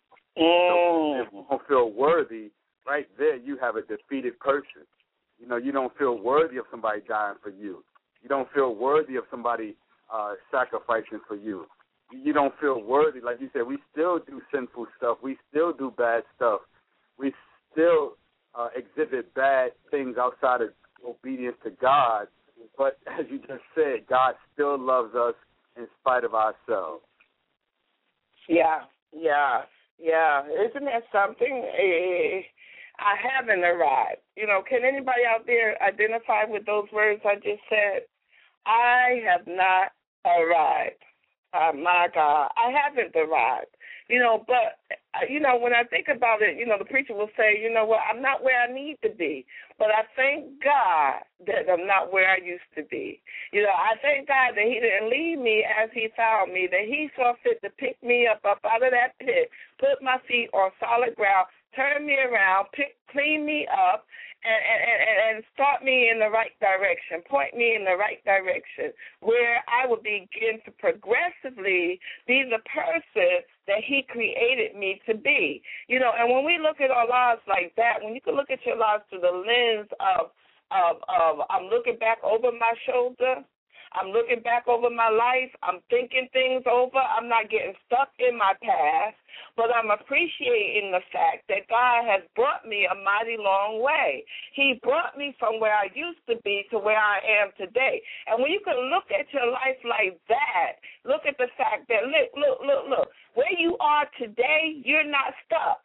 So if you don't feel worthy, right there you have a defeated person. You know, you don't feel worthy of somebody dying for you. You don't feel worthy of somebody uh, sacrificing for you. You don't feel worthy. Like you said, we still do sinful stuff. We still do bad stuff. We still uh, exhibit bad things outside of obedience to God. But as you just said, God still loves us in spite of ourselves.
Yeah, yeah. Yeah, isn't that something? I haven't arrived. You know, can anybody out there identify with those words I just said? I have not arrived. Oh, my God, I haven't arrived. You know, but, you know, when I think about it, you know, the preacher will say, you know what, I'm not where I need to be, but I thank God that I'm not where I used to be. You know, I thank God that He didn't leave me as He found me, that He saw fit to pick me up, up out of that pit, put my feet on solid ground, turn me around, pick, clean me up, and, and, and start me in the right direction, point me in the right direction, where I would begin to progressively be the person that He created me to be. You know, and when we look at our lives like that, when you can look at your lives through the lens of, of, of I'm looking back over my shoulder, I'm looking back over my life. I'm thinking things over. I'm not getting stuck in my past, but I'm appreciating the fact that God has brought me a mighty long way. He brought me from where I used to be to where I am today. And when you can look at your life like that, look at the fact that, look, look, look, look, where you are today, you're not stuck.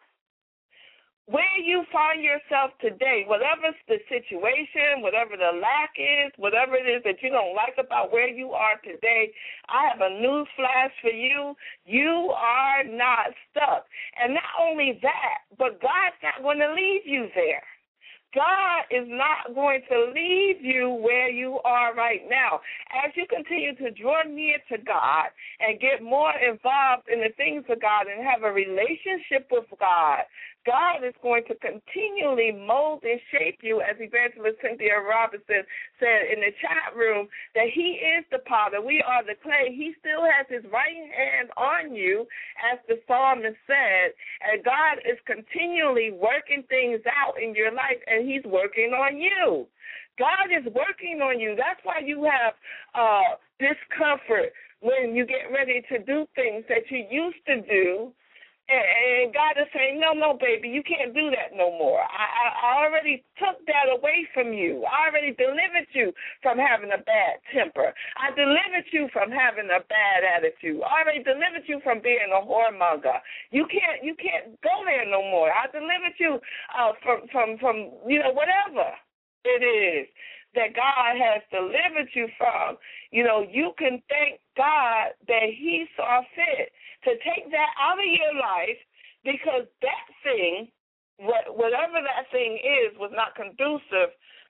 Where you find yourself today, whatever the situation, whatever the lack is, whatever it is that you don't like about where you are today, I have a news flash for you. You are not stuck. And not only that, but God's not going to leave you there. God is not going to leave you where you are right now. As you continue to draw near to God and get more involved in the things of God and have a relationship with God, God is going to continually mold and shape you, as Evangelist Cynthia Robinson said in the chat room, that He is the potter. We are the clay. He still has His right hand on you, as the psalmist said, and God is continually working things out in your life, and He's working on you. God is working on you. That's why you have uh, discomfort when you get ready to do things that you used to do. And God is saying, no, no, baby, you can't do that no more. I, I already took that away from you. I already delivered you from having a bad temper. I delivered you from having a bad attitude. I already delivered you from being a whoremonger. You can't, you can't go there no more. I delivered you uh, from, from, from, you know, whatever it is that God has delivered you from. You know, you can thank God that He saw fit to take that out of your life, because that thing, whatever that thing is, was not conducive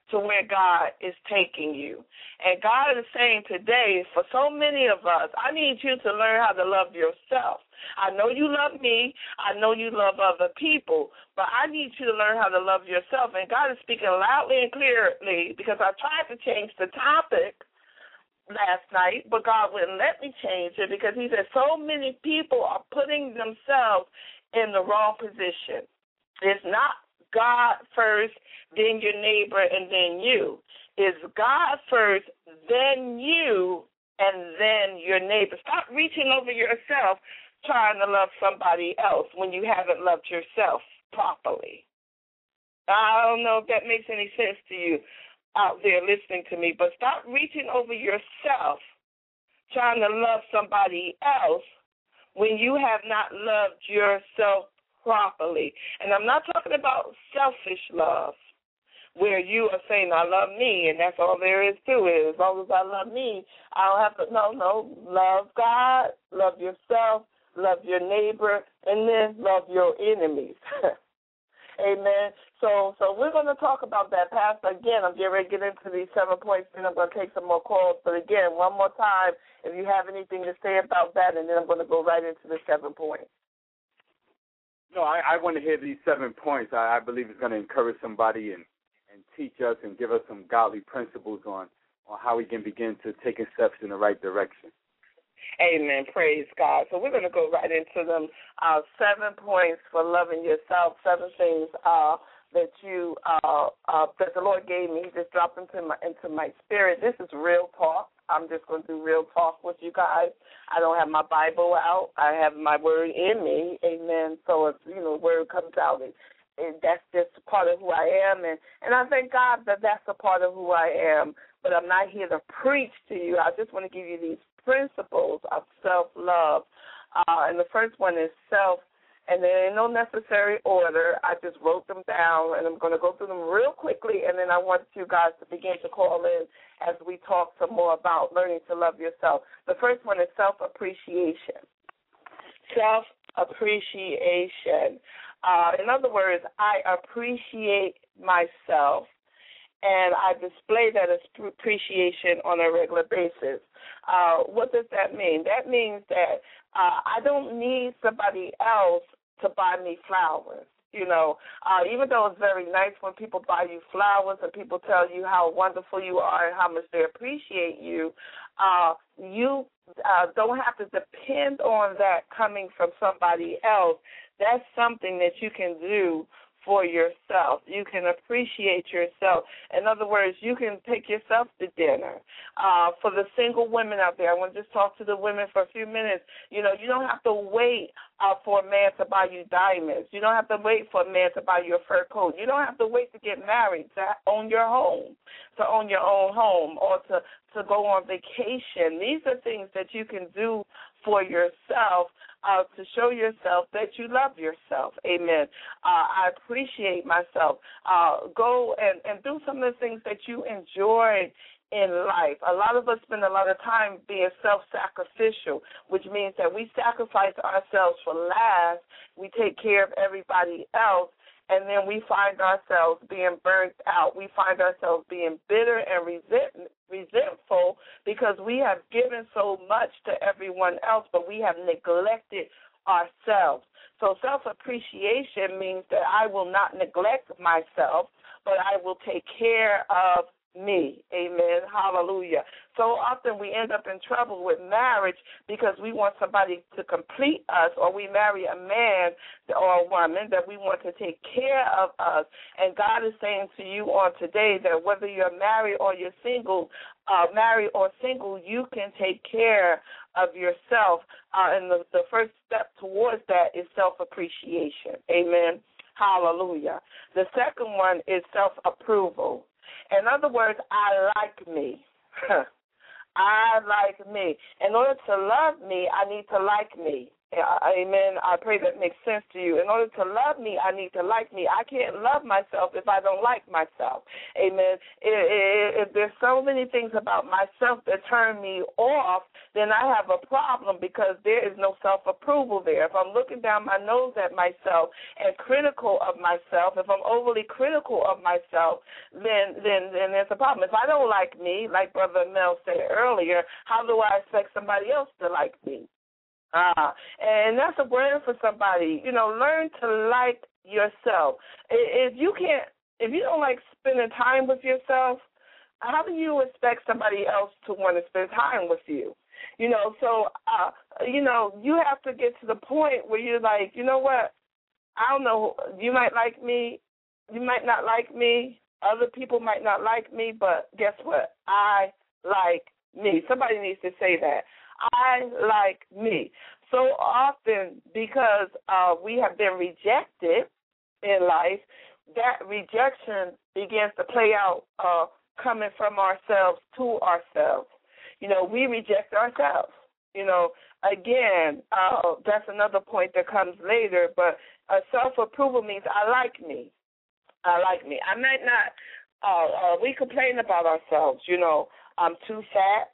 to where God is taking you. And God is saying today, for so many of us, I need you to learn how to love yourself. I know you love me. I know you love other people, but I need you to learn how to love yourself. And God is speaking loudly and clearly, because I tried to change the topic last night, but God wouldn't let me change it, because he said so many people are putting themselves in the wrong position. It's not God first, then your neighbor, and then you. It's God first, then you, and then your neighbor. Stop reaching over yourself trying to love somebody else when you haven't loved yourself properly. I don't know if that makes any sense to you out there listening to me, but stop reaching over yourself trying to love somebody else when you have not loved yourself properly. And I'm not talking about selfish love, where you are saying, I love me, and that's all there is to it. As long as I love me, I don't have to, no, no, love God, love yourself, love your neighbor, and then love your enemies. Amen. So so we're going to talk about that, Pastor. Again, I'm getting ready to get into these seven points, and I'm going to take some more calls. But again, one more time, if you have anything to say about that, and then I'm going to go right into the seven points.
No, I, I want to hear these seven points. I, I believe it's going to encourage somebody and, and teach us and give us some godly principles on, on how we can begin to take steps in the right direction.
Amen. Praise God. So we're going to go right into them. Uh, seven points for loving yourself, seven things uh, that you uh, uh, that the Lord gave me. He just dropped into my, into my spirit. This is real talk. I'm just going to do real talk with you guys. I don't have my Bible out. I have my word in me. Amen. So if, you know, word comes out, and, and that's just part of who I am. And, and I thank God that that's a part of who I am. But I'm not here to preach to you. I just want to give you these principles of self-love. Uh, and the first one is self, and they're in no necessary order. I just wrote them down, and I'm going to go through them real quickly, and then I want you guys to begin to call in as we talk some more about learning to love yourself. The first one is self-appreciation. Self-appreciation. Uh, in other words, I appreciate myself, and I display that appreciation on a regular basis. Uh, what does that mean? That means that uh, I don't need somebody else to buy me flowers. You know, uh, even though it's very nice when people buy you flowers and people tell you how wonderful you are and how much they appreciate you, uh, you uh, don't have to depend on that coming from somebody else. That's something that you can do for yourself. You can appreciate yourself. In other words, you can take yourself to dinner. Uh, for the single women out there, I want to just talk to the women for a few minutes. You know, you don't have to wait uh, for a man to buy you diamonds. You don't have to wait for a man to buy you a fur coat. You don't have to wait to get married to own your home, to own your own home, or to, to go on vacation. These are things that you can do for yourself uh, to show yourself that you love yourself. Amen. Uh, I appreciate myself. Uh, go and, and do some of the things that you enjoy in life. A lot of us spend a lot of time being self-sacrificial, which means that we sacrifice ourselves for last. We take care of everybody else, and then we find ourselves being burnt out. We find ourselves being bitter and resent, resentful because we have given so much to everyone else, but we have neglected ourselves. So self-appreciation means that I will not neglect myself, but I will take care of me. Amen. Hallelujah. So often we end up in trouble with marriage because we want somebody to complete us, or we marry a man or a woman that we want to take care of us. And God is saying to you on today that whether you're married or you're single, uh, married or single, you can take care of yourself. Uh, and the, the first step towards that is self-appreciation. Amen. Hallelujah. The second one is self-approval. In other words, I like me. I like me. In order to love me, I need to like me. Amen. I pray that makes sense to you. In order to love me, I need to like me. I can't love myself if I don't like myself. Amen. If, if there's so many things about myself that turn me off, then I have a problem because there is no self-approval there. If I'm looking down my nose at myself and critical of myself, if I'm overly critical of myself, then then, then there's a problem. If I don't like me, like Brother Mel said earlier, how do I expect somebody else to like me? Ah, and that's a word for somebody. You know, learn to like yourself. If you can't, if you don't like spending time with yourself, how do you expect somebody else to want to spend time with you? You know, so, uh, you know, you have to get to the point where you're like, you know what, I don't know, you might like me, you might not like me, other people might not like me, but guess what? I like me. Somebody needs to say that. I like me. So often, because uh, we have been rejected in life, that rejection begins to play out uh, coming from ourselves to ourselves. You know, we reject ourselves. You know, again, uh, that's another point that comes later, but uh, self-approval means I like me. I like me. I might not, uh, uh, we complain about ourselves, you know, I'm too fat,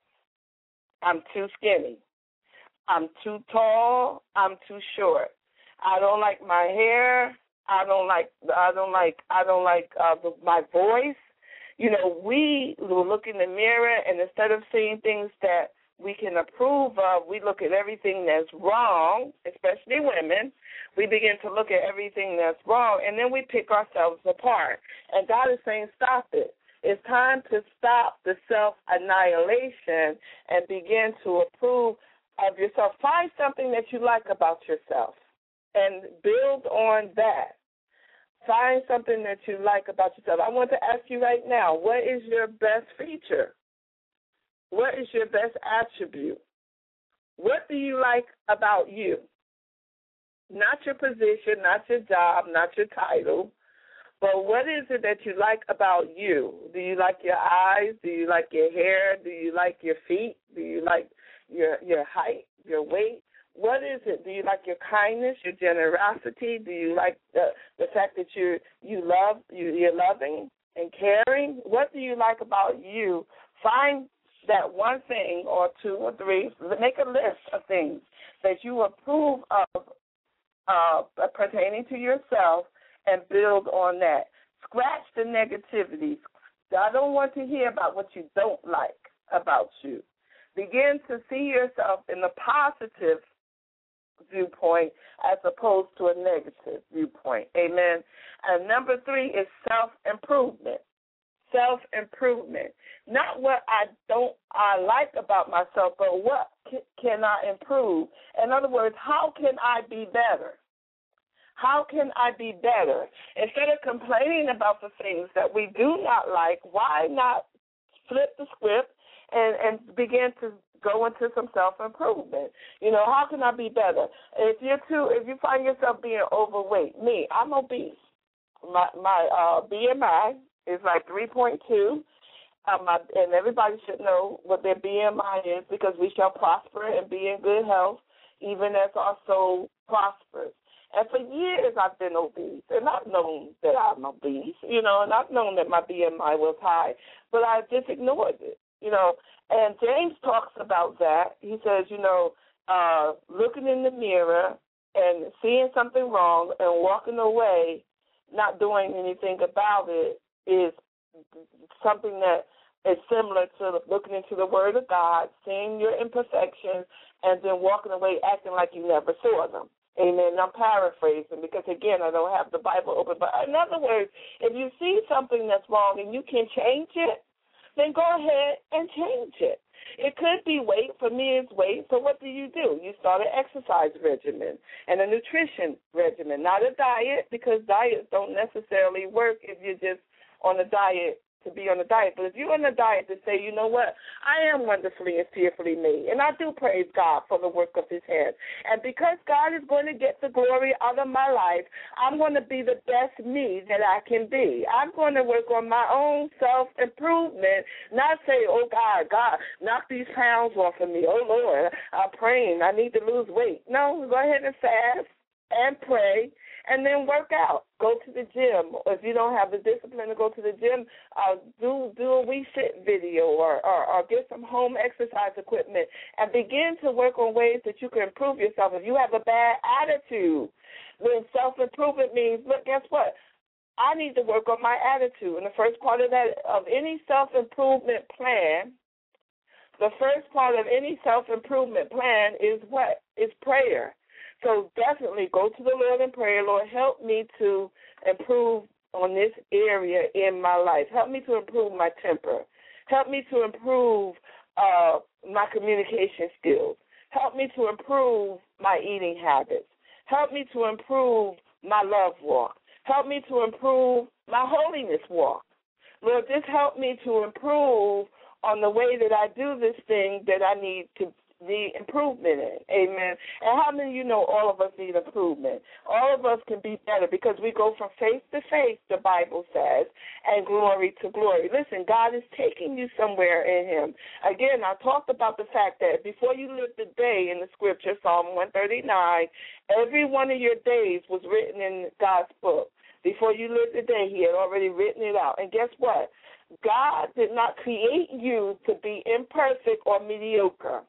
I'm too skinny, I'm too tall, I'm too short, I don't like my hair, I don't like, I don't like, I don't like uh, the, my voice. You know, we will look in the mirror, and instead of seeing things that we can approve of, we look at everything that's wrong, especially women. We begin to look at everything that's wrong, and then we pick ourselves apart. And God is saying, stop it. It's time to stop the self-annihilation and begin to approve of yourself. Find something that you like about yourself and build on that. Find something that you like about yourself. I want to ask you right now, what is your best feature? What is your best attribute? What do you like about you? Not your position, not your job, not your title, but what is it that you like about you? Do you like your eyes? Do you like your hair? Do you like your feet? Do you like your your height, your weight? What is it? Do you like your kindness, your generosity? Do you like the the fact that you you love you you're loving and caring? What do you like about you? Find that one thing or two or three. Make a list of things that you approve of uh, pertaining to yourself, and build on that. Scratch the negativity. I don't want to hear about what you don't like about you. Begin to see yourself in the positive viewpoint as opposed to a negative viewpoint. Amen. And number three is self-improvement. Self-improvement. Not what I don't I like about myself, but what can I improve? In other words, how can I be better? How can I be better? Instead of complaining about the things that we do not like, why not flip the script and, and begin to go into some self-improvement? You know, how can I be better? If you're too, if you find yourself being overweight, me, I'm obese. My my uh, B M I is like three point two, um, my, and everybody should know what their B M I is, because we shall prosper and be in good health, even as our soul prospers. And for years I've been obese, and I've known that I'm obese, you know, and I've known that my B M I was high, but I just ignored it, you know. And James talks about that. He says, you know, uh, looking in the mirror and seeing something wrong and walking away, not doing anything about it, is something that is similar to looking into the Word of God, seeing your imperfections, and then walking away acting like you never saw them. Amen. I'm paraphrasing because, again, I don't have the Bible open. But in other words, if you see something that's wrong and you can change it, then go ahead and change it. It could be weight. For me, it's weight. So what do you do? You start an exercise regimen and a nutrition regimen, not a diet, because diets don't necessarily work if you're just on a diet to be on a diet. But if you're on a diet to say, you know what, I am wonderfully and fearfully made, and I do praise God for the work of his hands. And because God is going to get the glory out of my life, I'm going to be the best me that I can be. I'm going to work on my own self-improvement, not say, oh, God, God, knock these pounds off of me. Oh, Lord, I'm praying. I need to lose weight. No, go ahead and fast and pray. And then work out. Go to the gym. If you don't have the discipline to go to the gym, uh, do do a Wii Fit video or, or, or get some home exercise equipment and begin to work on ways that you can improve yourself. If you have a bad attitude, then self-improvement means, look, guess what? I need to work on my attitude. And the first part of that, of any self-improvement plan, the first part of any self-improvement plan is what? Is prayer. So definitely go to the Lord in prayer. Lord, help me to improve on this area in my life. Help me to improve my temper. Help me to improve uh, my communication skills. Help me to improve my eating habits. Help me to improve my love walk. Help me to improve my holiness walk. Lord, just help me to improve on the way that I do this thing that I need to need improvement in. Amen. And how many of you know all of us need improvement? All of us can be better because we go from faith to faith, the Bible says, and glory to glory. Listen, God is taking you somewhere in him. Again, I talked about the fact that before you lived the day in the scripture, Psalm one thirty-nine, every one of your days was written in God's book. Before you lived the day, he had already written it out. And guess what? God did not create you to be imperfect or mediocre.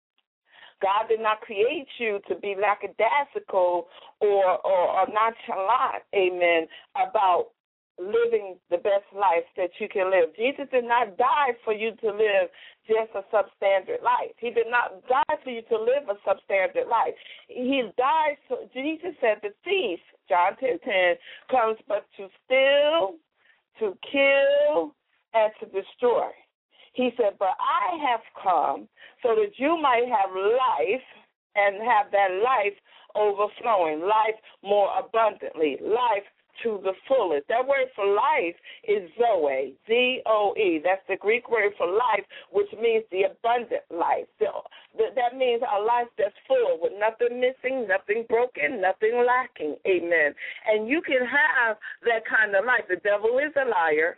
God did not create you to be lackadaisical or, or, or nonchalant, amen, about living the best life that you can live. Jesus did not die for you to live just a substandard life. He did not die for you to live a substandard life. He died, so Jesus said the thief, John ten ten, comes but to steal, to kill, and to destroy. He said, but I have come so that you might have life and have that life overflowing, life more abundantly, life to the fullest. That word for life is Zoe, Z O E. That's the Greek word for life, which means the abundant life. So that means a life that's full with nothing missing, nothing broken, nothing lacking. Amen. And you can have that kind of life. The devil is a liar.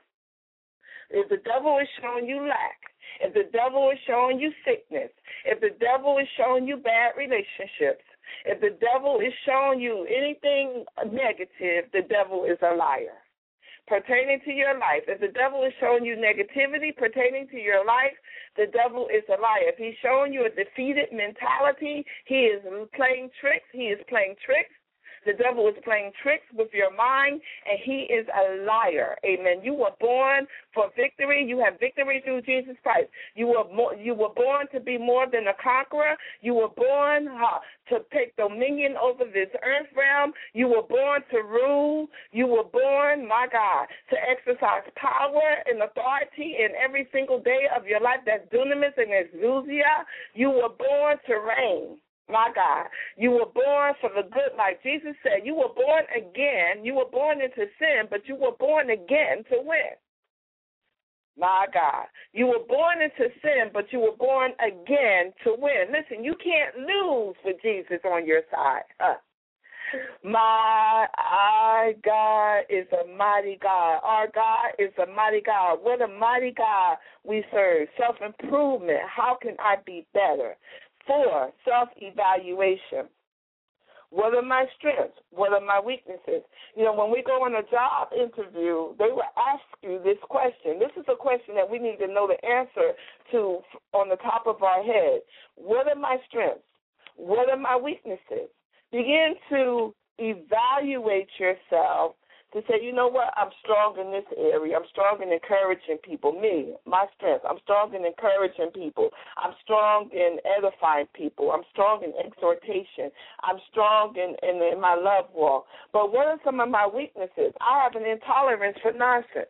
If the devil is showing you lack, if the devil is showing you sickness, if the devil is showing you bad relationships, if the devil is showing you anything negative, the devil is a liar. Pertaining to your life, if the devil is showing you negativity pertaining to your life, the devil is a liar. If he's showing you a defeated mentality, he is playing tricks. He is playing tricks. The devil is playing tricks with your mind, and he is a liar. Amen. You were born for victory. You have victory through Jesus Christ. You were more, you were born to be more than a conqueror. You were born uh, to take dominion over this earth realm. You were born to rule. You were born, my God, to exercise power and authority in every single day of your life. That's dunamis and exousia. You were born to reign. My God, you were born for the good life. Jesus said you were born again. You were born into sin, but you were born again to win. My God, you were born into sin, but you were born again to win. Listen, you can't lose with Jesus on your side. Huh? My our God is a mighty God. Our God is a mighty God. What a mighty God we serve. Self-improvement. How can I be better? Four, self-evaluation. What are my strengths? What are my weaknesses? You know, when we go on a job interview, they will ask you this question. This is a question that we need to know the answer to on the top of our head. What are my strengths? What are my weaknesses? Begin to evaluate yourself to say, you know what, I'm strong in this area. I'm strong in encouraging people, me, my strength. I'm strong in encouraging people. I'm strong in edifying people. I'm strong in exhortation. I'm strong in, in, in my love walk. But what are some of my weaknesses? I have an intolerance for nonsense.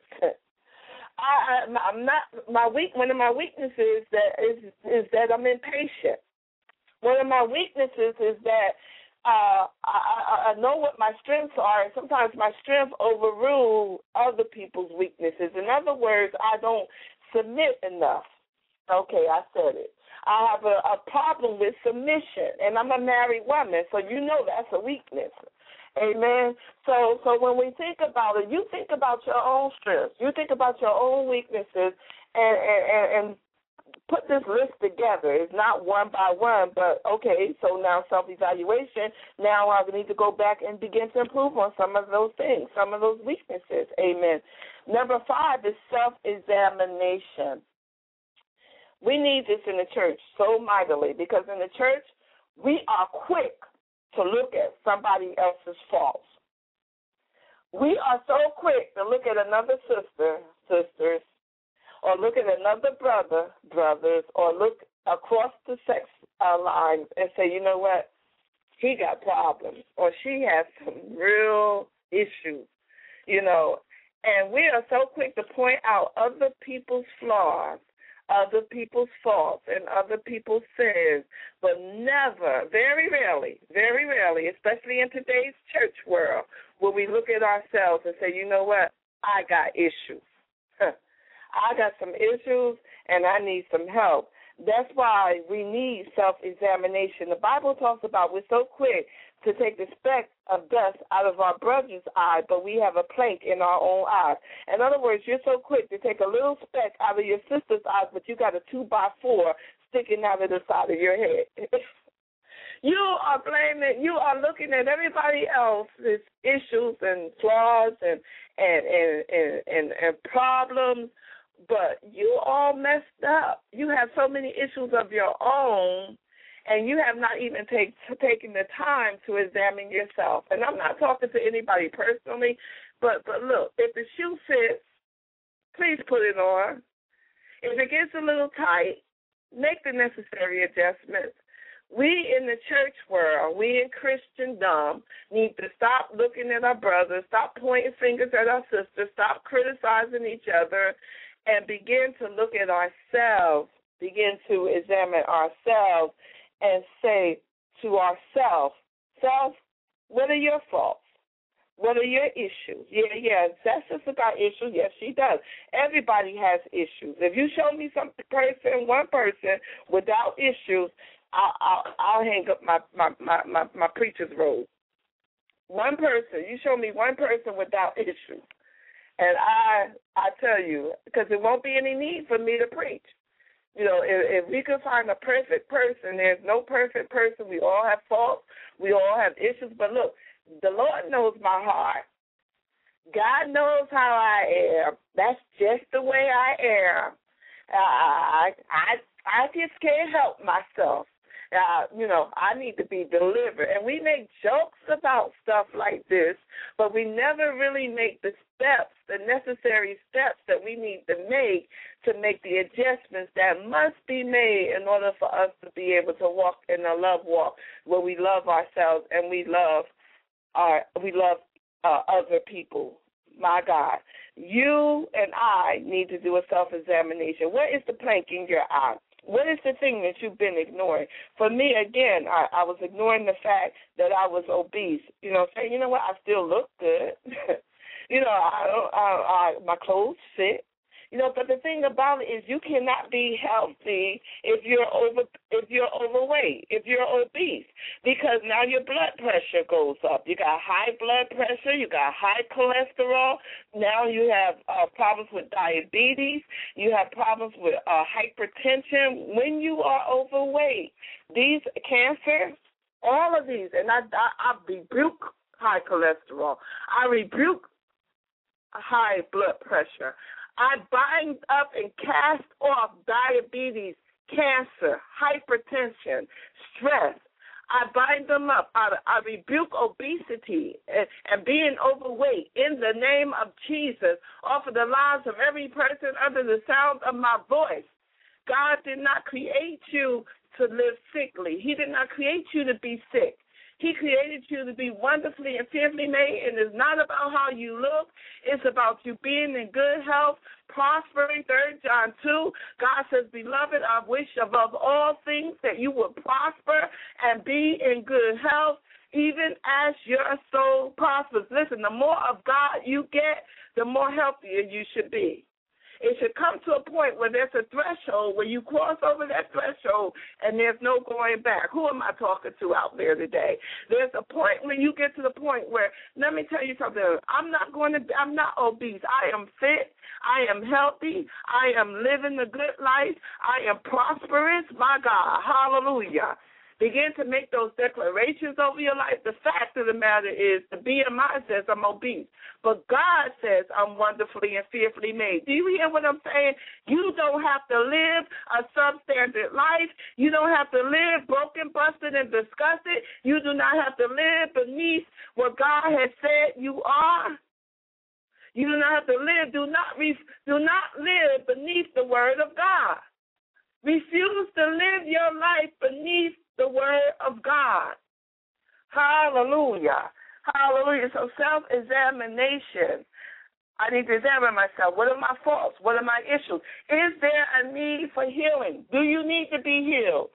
I, I, I'm not, my weak, one of my weaknesses that is, is that I'm impatient. One of my weaknesses is that uh, I, I know what my strengths are, and sometimes my strengths overrule other people's weaknesses. In other words, I don't submit enough. Okay, I said it. I have a, a problem with submission, and I'm a married woman, so you know that's a weakness. Amen. So so when we think about it, you think about your own strengths. You think about your own weaknesses and, and, and put this list together. It's not one by one, but okay, so now self-evaluation. Now I need to go back and begin to improve on some of those things, some of those weaknesses. Amen. Number five is self-examination. We need this in the church so mightily because in the church we are quick to look at somebody else's faults. We are so quick to look at another sister, sisters, or look at another brother, brothers, or look across the sex uh, lines and say, you know what, he got problems, or she has some real issues, you know. And we are so quick to point out other people's flaws, other people's faults, and other people's sins, but never, very rarely, very rarely, especially in today's church world, will we look at ourselves and say, you know what, I got issues. I got some issues, and I need some help. That's why we need self-examination. The Bible talks about we're so quick to take the speck of dust out of our brother's eye, but we have a plank in our own eye. In other words, you're so quick to take a little speck out of your sister's eye, but you got a two by four sticking out of the side of your head. You are blaming, you are looking at everybody else's issues and flaws and and and, and, and, and problems, but you all messed up. You have so many issues of your own, and you have not even take, taken the time to examine yourself. And I'm not talking to anybody personally, but, but look, if the shoe fits, please put it on. If it gets a little tight, make the necessary adjustments. We in the church world, we in Christendom, need to stop looking at our brothers, stop pointing fingers at our sisters, stop criticizing each other, and begin to look at ourselves, begin to examine ourselves, and say to ourselves, self, what are your faults? What are your issues? Yeah, yeah, that sister got issues. Yes, she does. Everybody has issues. If you show me some person, one person without issues, I'll, I'll, I'll hang up my, my, my, my, my preacher's robe. One person, you show me one person without issues, and I I tell you, because there won't be any need for me to preach. You know, if, if we could find a perfect person, there's no perfect person. We all have faults. We all have issues. But look, the Lord knows my heart. God knows how I am. That's just the way I am. I I I just can't help myself. Uh, you know, I need to be delivered. And we make jokes about stuff like this, but we never really make the steps, the necessary steps that we need to make to make the adjustments that must be made in order for us to be able to walk in a love walk where we love ourselves and we love our, we love uh, other people. My God, you and I need to do a self-examination. What is the plank in your eye? What is the thing that you've been ignoring? For me, again, I, I was ignoring the fact that I was obese. You know, saying, you know what, I still look good. you know, I, I, I, my clothes fit. You know, but the thing about it is you cannot be healthy if you're over, if you're overweight, if you're obese, because now your blood pressure goes up. You got high blood pressure, you got high cholesterol. Now you have uh, problems with diabetes. You have problems with uh, hypertension. When you are overweight, these cancer, all of these, and I, I, I rebuke high cholesterol. I rebuke high blood pressure. I bind up and cast off diabetes, cancer, hypertension, stress. I bind them up. I, I rebuke obesity and, and being overweight in the name of Jesus off of the lives of every person under the sound of my voice. God did not create you to live sickly. He did not create you to be sick. He created you to be wonderfully and fearfully made, and it's not about how you look. It's about you being in good health, prospering. Third John two, God says, beloved, I wish above all things that you would prosper and be in good health, even as your soul prospers. Listen, the more of God you get, the more healthier you should be. It should come to a point where there's a threshold where you cross over that threshold and there's no going back. Who am I talking to out there today? There's a point when you get to the point where, let me tell you something, I'm not going to, I'm not obese. I am fit. I am healthy. I am living the good life. I am prosperous. My God, hallelujah. Begin to make those declarations over your life. The fact of the matter is the B M I says I'm obese, but God says I'm wonderfully and fearfully made. Do you hear what I'm saying? You don't have to live a substandard life. You don't have to live broken, busted, and disgusted. You do not have to live beneath what God has said you are. You do not have to live. Do not, re- do not live beneath the word of God. Refuse to live your life beneath the word of God. Hallelujah. Hallelujah. So self-examination. I need to examine myself. What are my faults? What are my issues? Is there a need for healing? Do you need to be healed?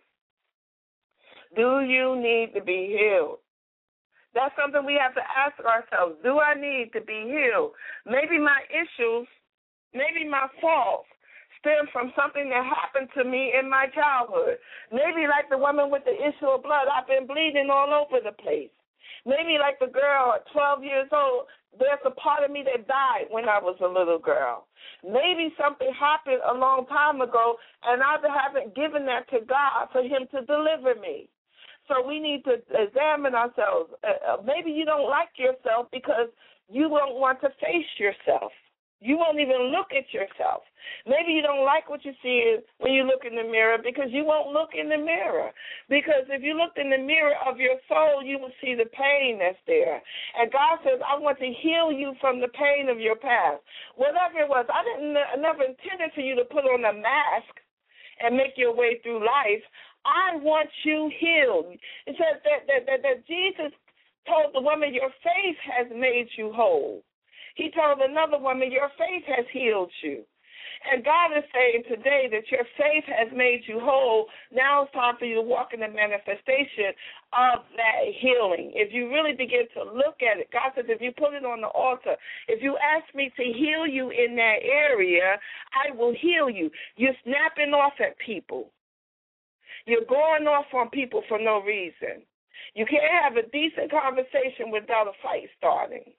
Do you need to be healed? That's something we have to ask ourselves. Do I need to be healed? Maybe my issues, maybe my faults, stem from something that happened to me in my childhood. Maybe like the woman with the issue of blood, I've been bleeding all over the place. Maybe like the girl at twelve years old, there's a part of me that died when I was a little girl. Maybe something happened a long time ago, and I haven't given that to God for him to deliver me. So we need to examine ourselves. Uh, maybe you don't like yourself because you don't want to face yourself. You won't even look at yourself. Maybe you don't like what you see when you look in the mirror because you won't look in the mirror. Because if you looked in the mirror of your soul, you will see the pain that's there. And God says, I want to heal you from the pain of your past. Whatever it was, I didn't I never intended for you to put on a mask and make your way through life. I want you healed. It says that, that, that, that Jesus told the woman, your faith has made you whole. He told another woman, your faith has healed you. And God is saying today that your faith has made you whole. Now it's time for you to walk in the manifestation of that healing. If you really begin to look at it, God says, if you put it on the altar, if you ask me to heal you in that area, I will heal you. You're snapping off at people. You're going off on people for no reason. You can't have a decent conversation without a fight starting.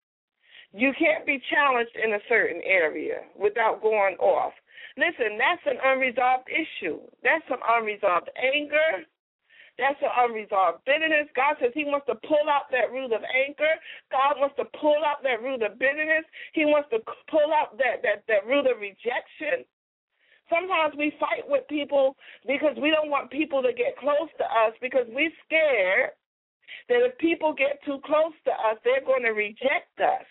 You can't be challenged in a certain area without going off. Listen, that's an unresolved issue. That's some unresolved anger. That's an unresolved bitterness. God says he wants to pull out that root of anger. God wants to pull out that root of bitterness. He wants to pull out that, that, that root of rejection. Sometimes we fight with people because we don't want people to get close to us because we're scared that if people get too close to us, they're going to reject us.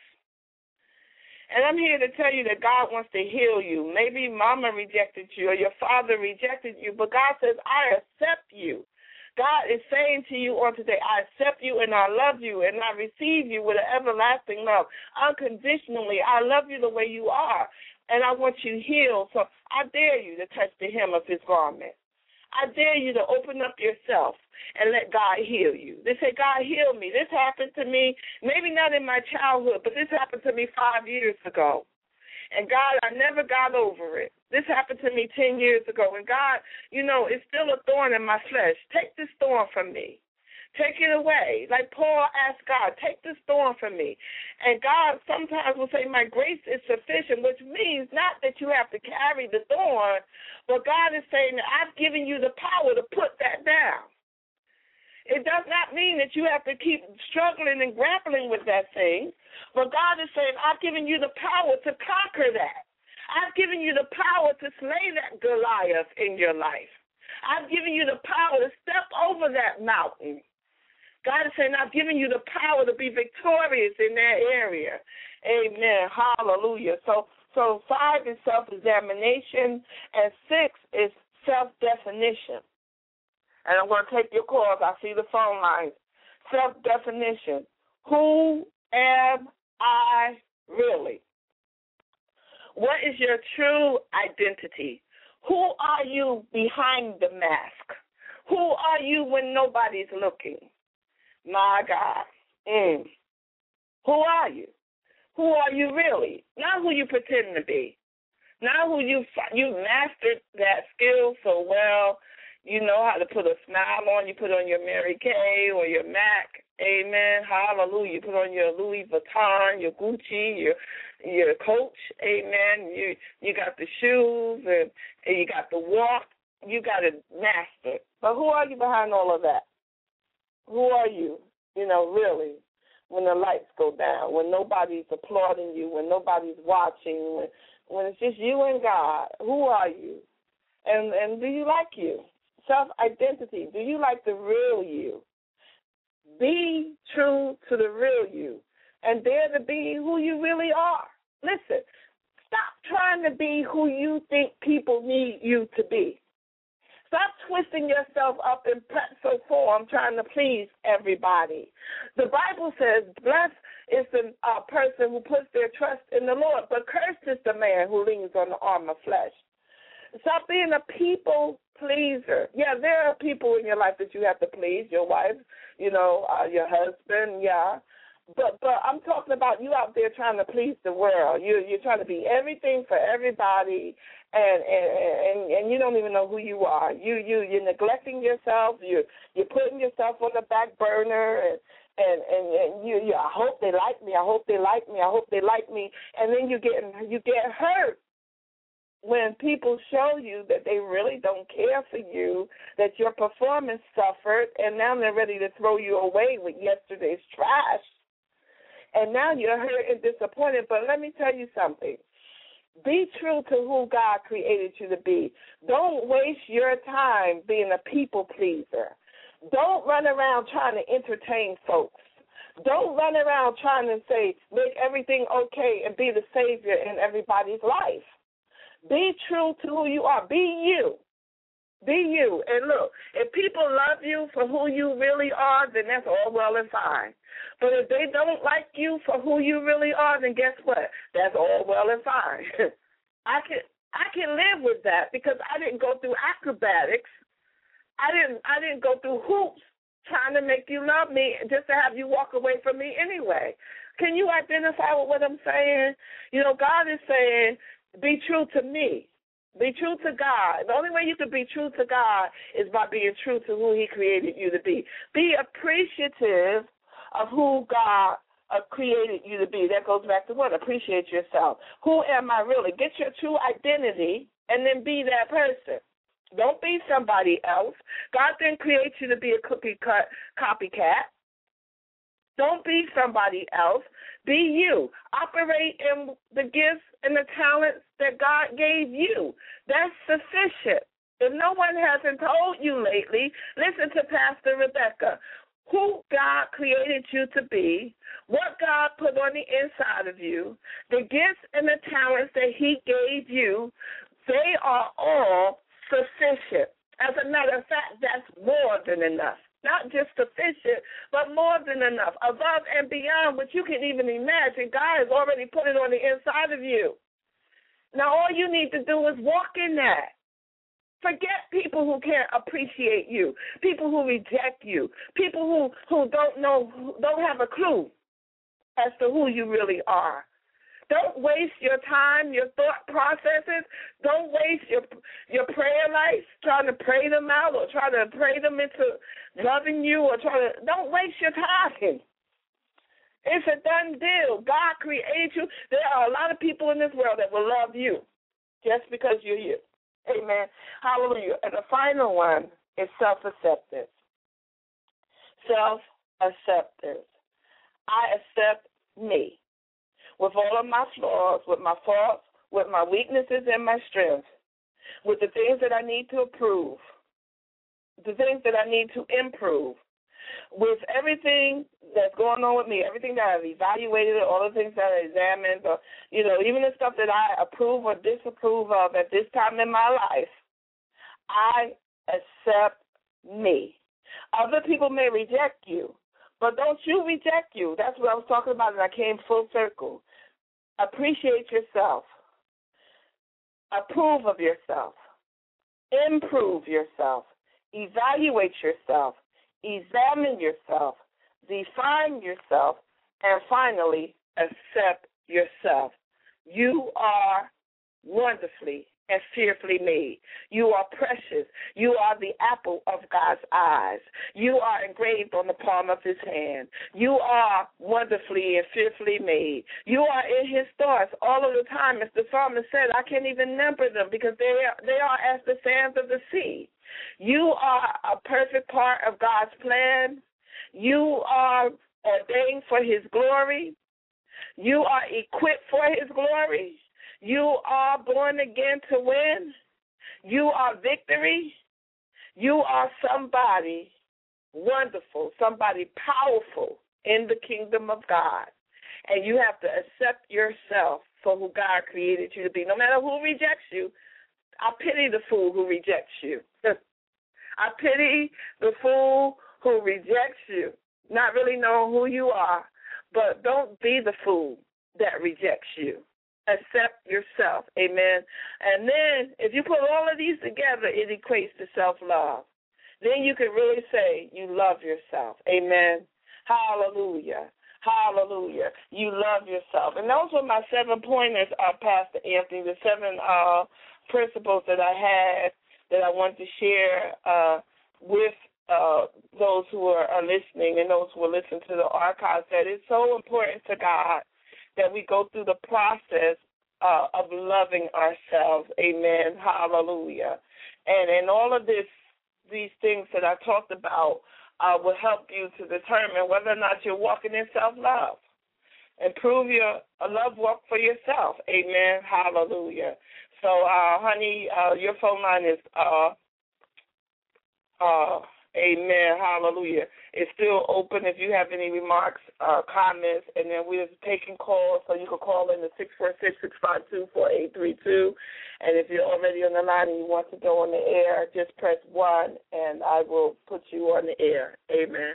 And I'm here to tell you that God wants to heal you. Maybe mama rejected you or your father rejected you, but God says, I accept you. God is saying to you on today, I accept you and I love you and I receive you with an everlasting love. Unconditionally, I love you the way you are, and I want you healed. So I dare you to touch the hem of his garment. I dare you to open up yourself and let God heal you. They say, God, heal me. This happened to me, maybe not in my childhood, but this happened to me five years ago. And, God, I never got over it. This happened to me ten years ago. And, God, you know, it's still a thorn in my flesh. Take this thorn from me. Take it away. Like Paul asked God, take this thorn from me. And God sometimes will say, my grace is sufficient, which means not that you have to carry the thorn, but God is saying that I've given you the power to put that down. It does not mean that you have to keep struggling and grappling with that thing, but God is saying, I've given you the power to conquer that. I've given you the power to slay that Goliath in your life. I've given you the power to step over that mountain. God is saying, I've given you the power to be victorious in that area. Amen. Hallelujah. So so five is self-examination, and six is self-definition. And I'm going to take your calls. I see the phone lines. Self-definition. Who am I really? What is your true identity? Who are you behind the mask? Who are you when nobody's looking? My God. Mm. Who are you? Who are you really? Not who you pretend to be. Not who you you mastered that skill so well. You know how to put a smile on. You put on your Mary Kay or your Mac. Amen. Hallelujah. You put on your Louis Vuitton, your Gucci, your your Coach. Amen. You you got the shoes and, and you got the walk. You got it mastered. But who are you behind all of that? Who are you? You know, really, when the lights go down, when nobody's applauding you, when nobody's watching, when, when it's just you and God, who are you? And and do you like you? Self-identity. Do you like the real you? Be true to the real you and dare to be who you really are. Listen, stop trying to be who you think people need you to be. Stop twisting yourself up in pretzel form trying to please everybody. The Bible says, blessed is the uh, person who puts their trust in the Lord, but cursed is the man who leans on the arm of flesh. Stop being a people pleaser. Yeah, there are people in your life that you have to please, your wife, you know, uh, your husband, yeah. But but I'm talking about you out there trying to please the world. You you're trying to be everything for everybody, and and, and and you don't even know who you are. You you you're neglecting yourself. You you're putting yourself on the back burner, and and and, and you, you I hope they like me. I hope they like me. I hope they like me. And then you get you get hurt when people show you that they really don't care for you, that your performance suffered, and now they're ready to throw you away with yesterday's trash. And now you're hurt and disappointed. But let me tell you something. Be true to who God created you to be. Don't waste your time being a people pleaser. Don't run around trying to entertain folks. Don't run around trying to say, make everything okay and be the savior in everybody's life. Be true to who you are. Be you. Be you. And look, if people love you for who you really are, then that's all well and fine. But if they don't like you for who you really are, then guess what? That's all well and fine. I can I can live with that because I didn't go through acrobatics. I didn't I didn't go through hoops trying to make you love me just to have you walk away from me anyway. Can you identify with what I'm saying? You know, God is saying, be true to me. Be true to God. The only way you can be true to God is by being true to who he created you to be. Be appreciative of who God uh, created you to be. That goes back to what? Appreciate yourself. Who am I really? Get your true identity and then be that person. Don't be somebody else. God didn't create you to be a cookie cut copycat. Don't be somebody else. Be you. Operate in the gifts and the talents that God gave you. That's sufficient. If no one hasn't told you lately, listen to Pastor Rebecca. Who God created you to be, what God put on the inside of you, the gifts and the talents that he gave you, they are all sufficient. As a matter of fact, that's more than enough. Not just sufficient, but more than enough. Above and beyond what you can even imagine, God has already put it on the inside of you. Now all you need to do is walk in that. Forget people who can't appreciate you, people who reject you, people who, who don't know, who don't have a clue as to who you really are. Don't waste your time, your thought processes. Don't waste your your prayer life trying to pray them out or trying to pray them into loving you or trying to. Don't waste your time. It's a done deal. God created you. There are a lot of people in this world that will love you just because you're you. Amen. Hallelujah. And the final one is self-acceptance. Self-acceptance. I accept me. With all of my flaws, with my faults, with my weaknesses and my strengths, with the things that I need to improve, the things that I need to improve, with everything that's going on with me, everything that I've evaluated, all the things that I examined, or, you know, even the stuff that I approve or disapprove of at this time in my life, I accept me. Other people may reject you, but don't you reject you. That's what I was talking about, and I came full circle. Appreciate yourself. Approve of yourself. Improve yourself. Evaluate yourself. Examine yourself. define yourself, and finally, accept yourself. You are wonderfully and fearfully made. You are precious. You are the apple of God's eyes. You are engraved on the palm of his hand. You are wonderfully and fearfully made. You are in his thoughts all of the time. As the psalmist said, I can't even number them because they are, they are as the sands of the sea. You are a perfect part of God's plan. You are ordained for his glory. You are equipped for his glory. You are born again to win. You are victory. You are somebody wonderful, somebody powerful in the kingdom of God. And you have to accept yourself for who God created you to be. No matter who rejects you, I pity the fool who rejects you. I pity the fool who rejects you, not really knowing who you are. But don't be the fool that rejects you. Accept yourself. Amen. And then if you put all of these together, it equates to self-love. Then you can really say you love yourself. Amen. Hallelujah. Hallelujah. You love yourself. And those were my seven pointers, uh, Pastor Anthony, the seven uh, principles that I had that I want to share uh, with uh, those who are, are listening and those who will listen to the archives, that it's so important to God that we go through the process uh, of loving ourselves. Amen. Hallelujah. And in all of this, these things that I talked about uh, will help you to determine whether or not you're walking in self-love. Improve your uh, love walk for yourself. Amen. Hallelujah. So, uh, honey, uh, your phone line is, uh, uh, amen, hallelujah. It's still open if you have any remarks, uh, comments, and then we're taking calls, so you can call in to six four six, six five two, four eight three two. And if you're already on the line and you want to go on the air, just press one, and I will put you on the air. Amen.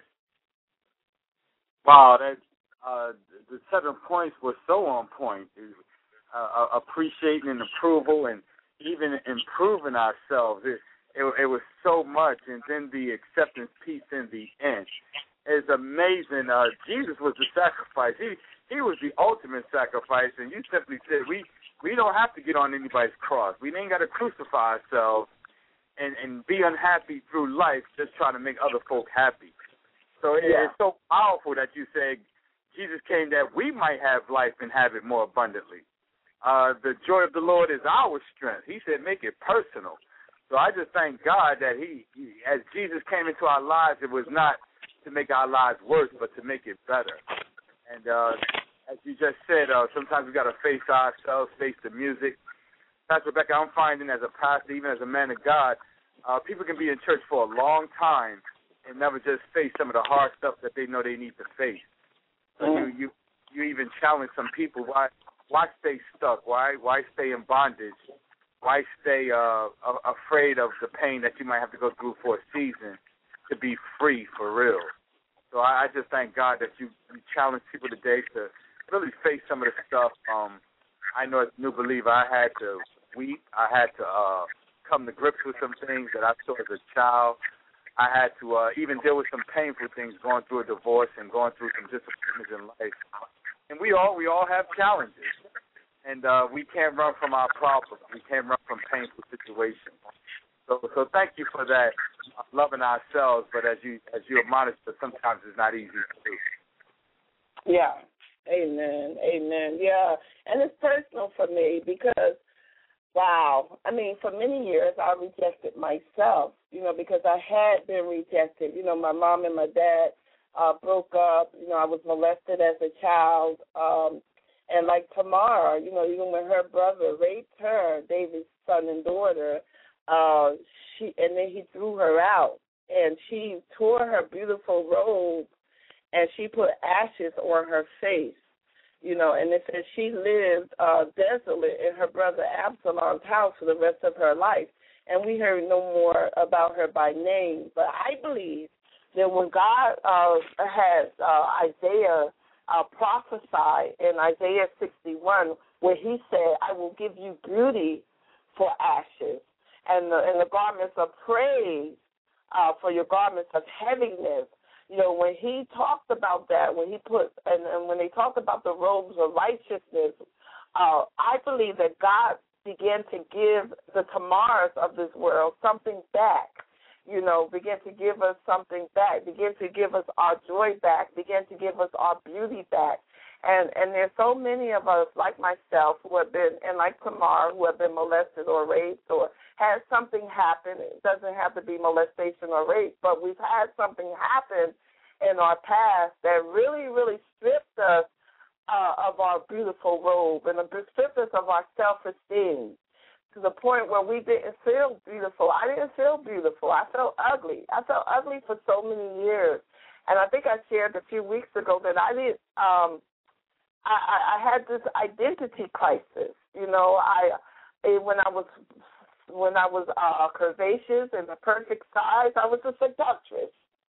Wow, that, uh, the seven points were so on point. Uh, appreciating and approval and even improving ourselves. It, it, it was so much. And then the acceptance piece in the end is amazing. Uh, Jesus was the sacrifice. He he was the ultimate sacrifice. And you simply said, we, we don't have to get on anybody's cross. We ain't got to crucify ourselves and, and be unhappy through life just trying to make other folk happy. So it,
yeah.
it's so powerful that you said Jesus came that we might have life and have it more abundantly. Uh, the joy of the Lord is our strength. He said, make it personal. So I just thank God that he, he, as Jesus came into our lives, it was not to make our lives worse, but to make it better. And uh, as you just said, uh, sometimes we got to face ourselves, face the music. Pastor Rebecca, I'm finding as a pastor, even as a man of God, uh, people can be in church for a long time and never just face some of the hard stuff that they know they need to face. So mm. you, you, you even challenge some people, why Why stay stuck? Why why stay in bondage? Why stay uh, afraid of the pain that you might have to go through for a season to be free for real? So I, I just thank God that you, you challenge people today to really face some of the stuff. Um, I know as a new believer, I had to weep. I had to uh, come to grips with some things that I saw as a child. I had to uh, even deal with some painful things, going through a divorce and going through some disappointments in life. And we all we all have challenges, and uh, we can't run from our problems. We can't run from painful situations. So, so thank you for that, uh, loving ourselves. But as you as you admonish, but sometimes it's not easy to do.
Yeah, amen, amen. Yeah, and it's personal for me because, wow, I mean, for many years I rejected myself, you know, because I had been rejected. You know, my mom and my dad Uh, broke up. You know, I was molested as a child. Um, and like Tamar, you know, even when her brother raped her, David's son and daughter, uh, she and then he threw her out. And she tore her beautiful robe and she put ashes on her face. You know, and it says she lived uh, desolate in her brother Absalom's house for the rest of her life. And we heard no more about her by name. But I believe that when God uh, has uh, Isaiah uh, prophesied in Isaiah sixty-one, where he said, I will give you beauty for ashes and the, and the garments of praise uh, for your garments of heaviness. You know, when he talked about that, when he put, and, and when they talked about the robes of righteousness, uh, I believe that God began to give the Tamaras of this world something back. You know, begin to give us something back, begin to give us our joy back, begin to give us our beauty back. And and there's so many of us, like myself, who have been, and like Tamar, who have been molested or raped or had something happen. It doesn't have to be molestation or rape, but we've had something happen in our past that really, really stripped us uh, of our beautiful robe and stripped us of our self-esteem, to the point where we didn't feel beautiful. I didn't feel beautiful. I felt ugly. I felt ugly for so many years. And I think I shared a few weeks ago that I didn't, um, I, I had this identity crisis. You know, I when I was when I was uh, curvaceous and the perfect size, I was a seductress.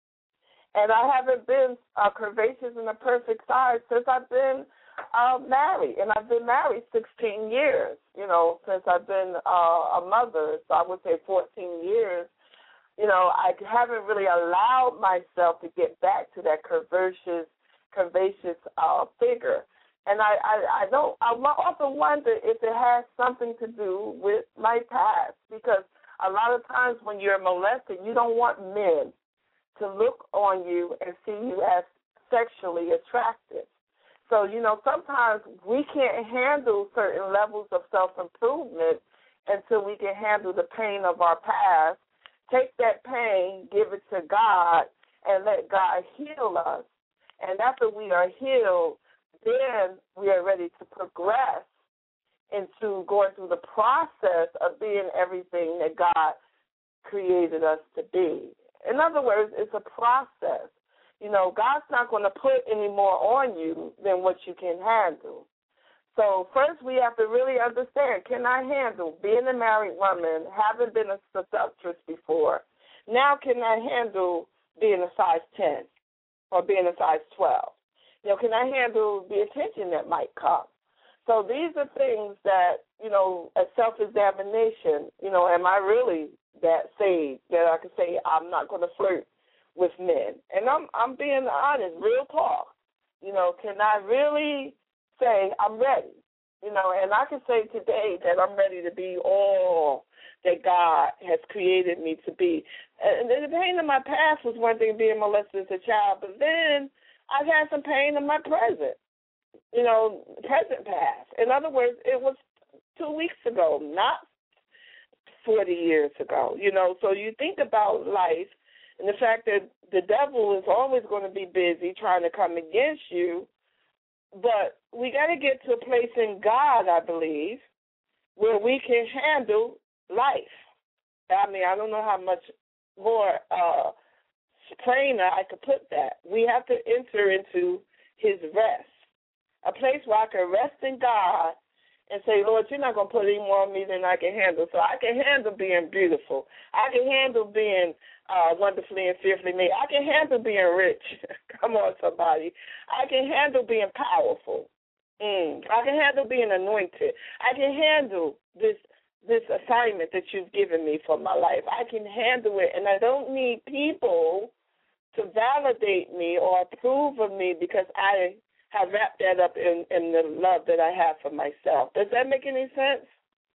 And I haven't been uh, curvaceous and the perfect size since I've been Uh, married, and I've been married sixteen years, you know, since I've been uh, a mother, so I would say fourteen years. You know, I haven't really allowed myself to get back to that curvaceous, curvaceous uh, figure. And I, I, I don't, I often wonder if it has something to do with my past, because a lot of times when you're molested, you don't want men to look on you and see you as sexually attractive. So, you know, sometimes we can't handle certain levels of self-improvement until we can handle the pain of our past, take that pain, give it to God, and let God heal us. And after we are healed, then we are ready to progress into going through the process of being everything that God created us to be. In other words, it's a process. You know, God's not going to put any more on you than what you can handle. So first we have to really understand, can I handle being a married woman, having been a seductress before? Now can I handle being a size ten or being a size twelve? You know, can I handle the attention that might come? So these are things that, you know, a self-examination, you know, am I really that saved that I can say I'm not going to flirt with men? And I'm I'm being honest, real talk. You know, can I really say I'm ready? You know, and I can say today that I'm ready to be all that God has created me to be. And the pain in my past was one thing, being molested as a child, but then I've had some pain in my present, you know, present past. In other words, it was two weeks ago, not forty years ago, you know. So you think about life and the fact that the devil is always going to be busy trying to come against you, but we got to get to a place in God, I believe, where we can handle life. I mean, I don't know how much more uh, plainer I could put that. We have to enter into his rest, a place where I can rest in God and say, Lord, you're not going to put any more on me than I can handle. So I can handle being beautiful. I can handle being uh, wonderfully and fearfully made. I can handle being rich. Come on, somebody. I can handle being powerful. Mm. I can handle being anointed. I can handle this this assignment that you've given me for my life. I can handle it, and I don't need people to validate me or approve of me because I have wrapped that up in, in the love that I have for myself. Does that make any sense?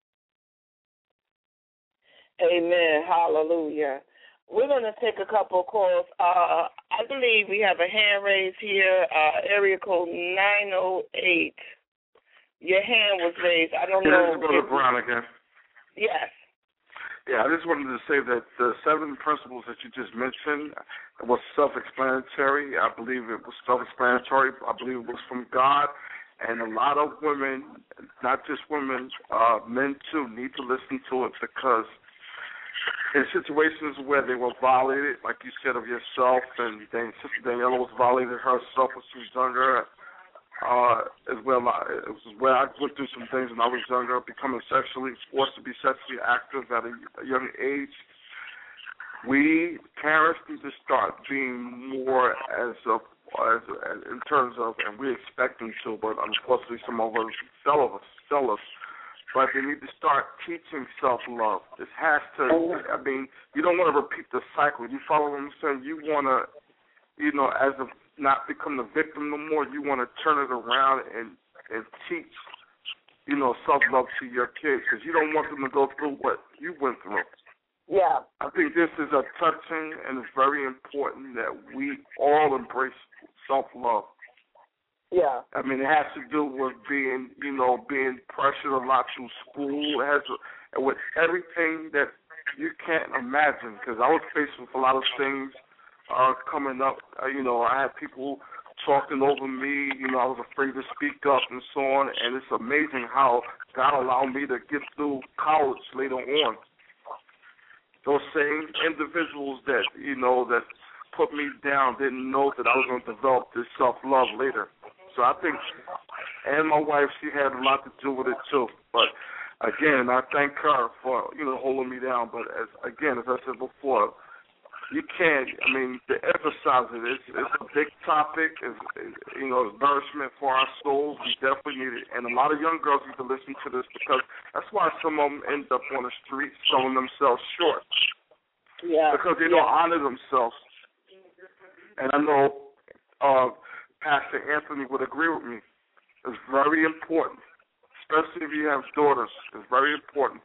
Amen. Hallelujah. We're going to take a couple of calls. Uh, I believe we have a hand raised here, uh, area code nine oh eight. Your hand was raised. I don't
yeah,
know.
This is Brother Brown again.
Yes.
Yeah, I just wanted to say that the seven principles that you just mentioned was self-explanatory. I believe it was self-explanatory. I believe it was from God. And a lot of women, not just women, uh, men too, need to listen to it, because in situations where they were violated, like you said of yourself, and then Sister Daniela was violated herself when she was younger, uh, as well. It was where I went through some things when I was younger, becoming sexually, forced to be sexually active at a, a young age. We parents need to start being more as a, as, as in terms of, and we expect them to, but unfortunately some of us sell us, sell us. But they need to start teaching self-love. This has to, I mean, you don't want to repeat the cycle. You follow what I'm saying? You want to you know, as a not become the victim no more. You want to turn it around and and teach, you know, self-love to your kids because you don't want them to go through what you went through.
Yeah.
I think this is a touching and it's very important that we all embrace self-love.
Yeah.
I mean, it has to do with being, you know, being pressured a lot through school. It has to, with everything that you can't imagine. Because I was faced with a lot of things uh, coming up. Uh, you know, I had people talking over me. You know, I was afraid to speak up and so on. And it's amazing how God allowed me to get through college later on. Those same individuals that, you know, that put me down didn't know that I was going to develop this self-love later. So I think, and my wife, she had a lot to do with it too. But again, I thank her for, you know, holding me down. But as again, as I said before, you can't. I mean, to emphasize it, it's, it's a big topic. It's, it's, you know, it's nourishment for our souls. We definitely need it. And a lot of young girls need to listen to this because that's why some of them end up on the street selling themselves short.
Yeah.
Because they don't
yeah.
honor themselves. And I know. Uh, Pastor Anthony would agree with me. It's very important, especially if you have daughters. It's very important.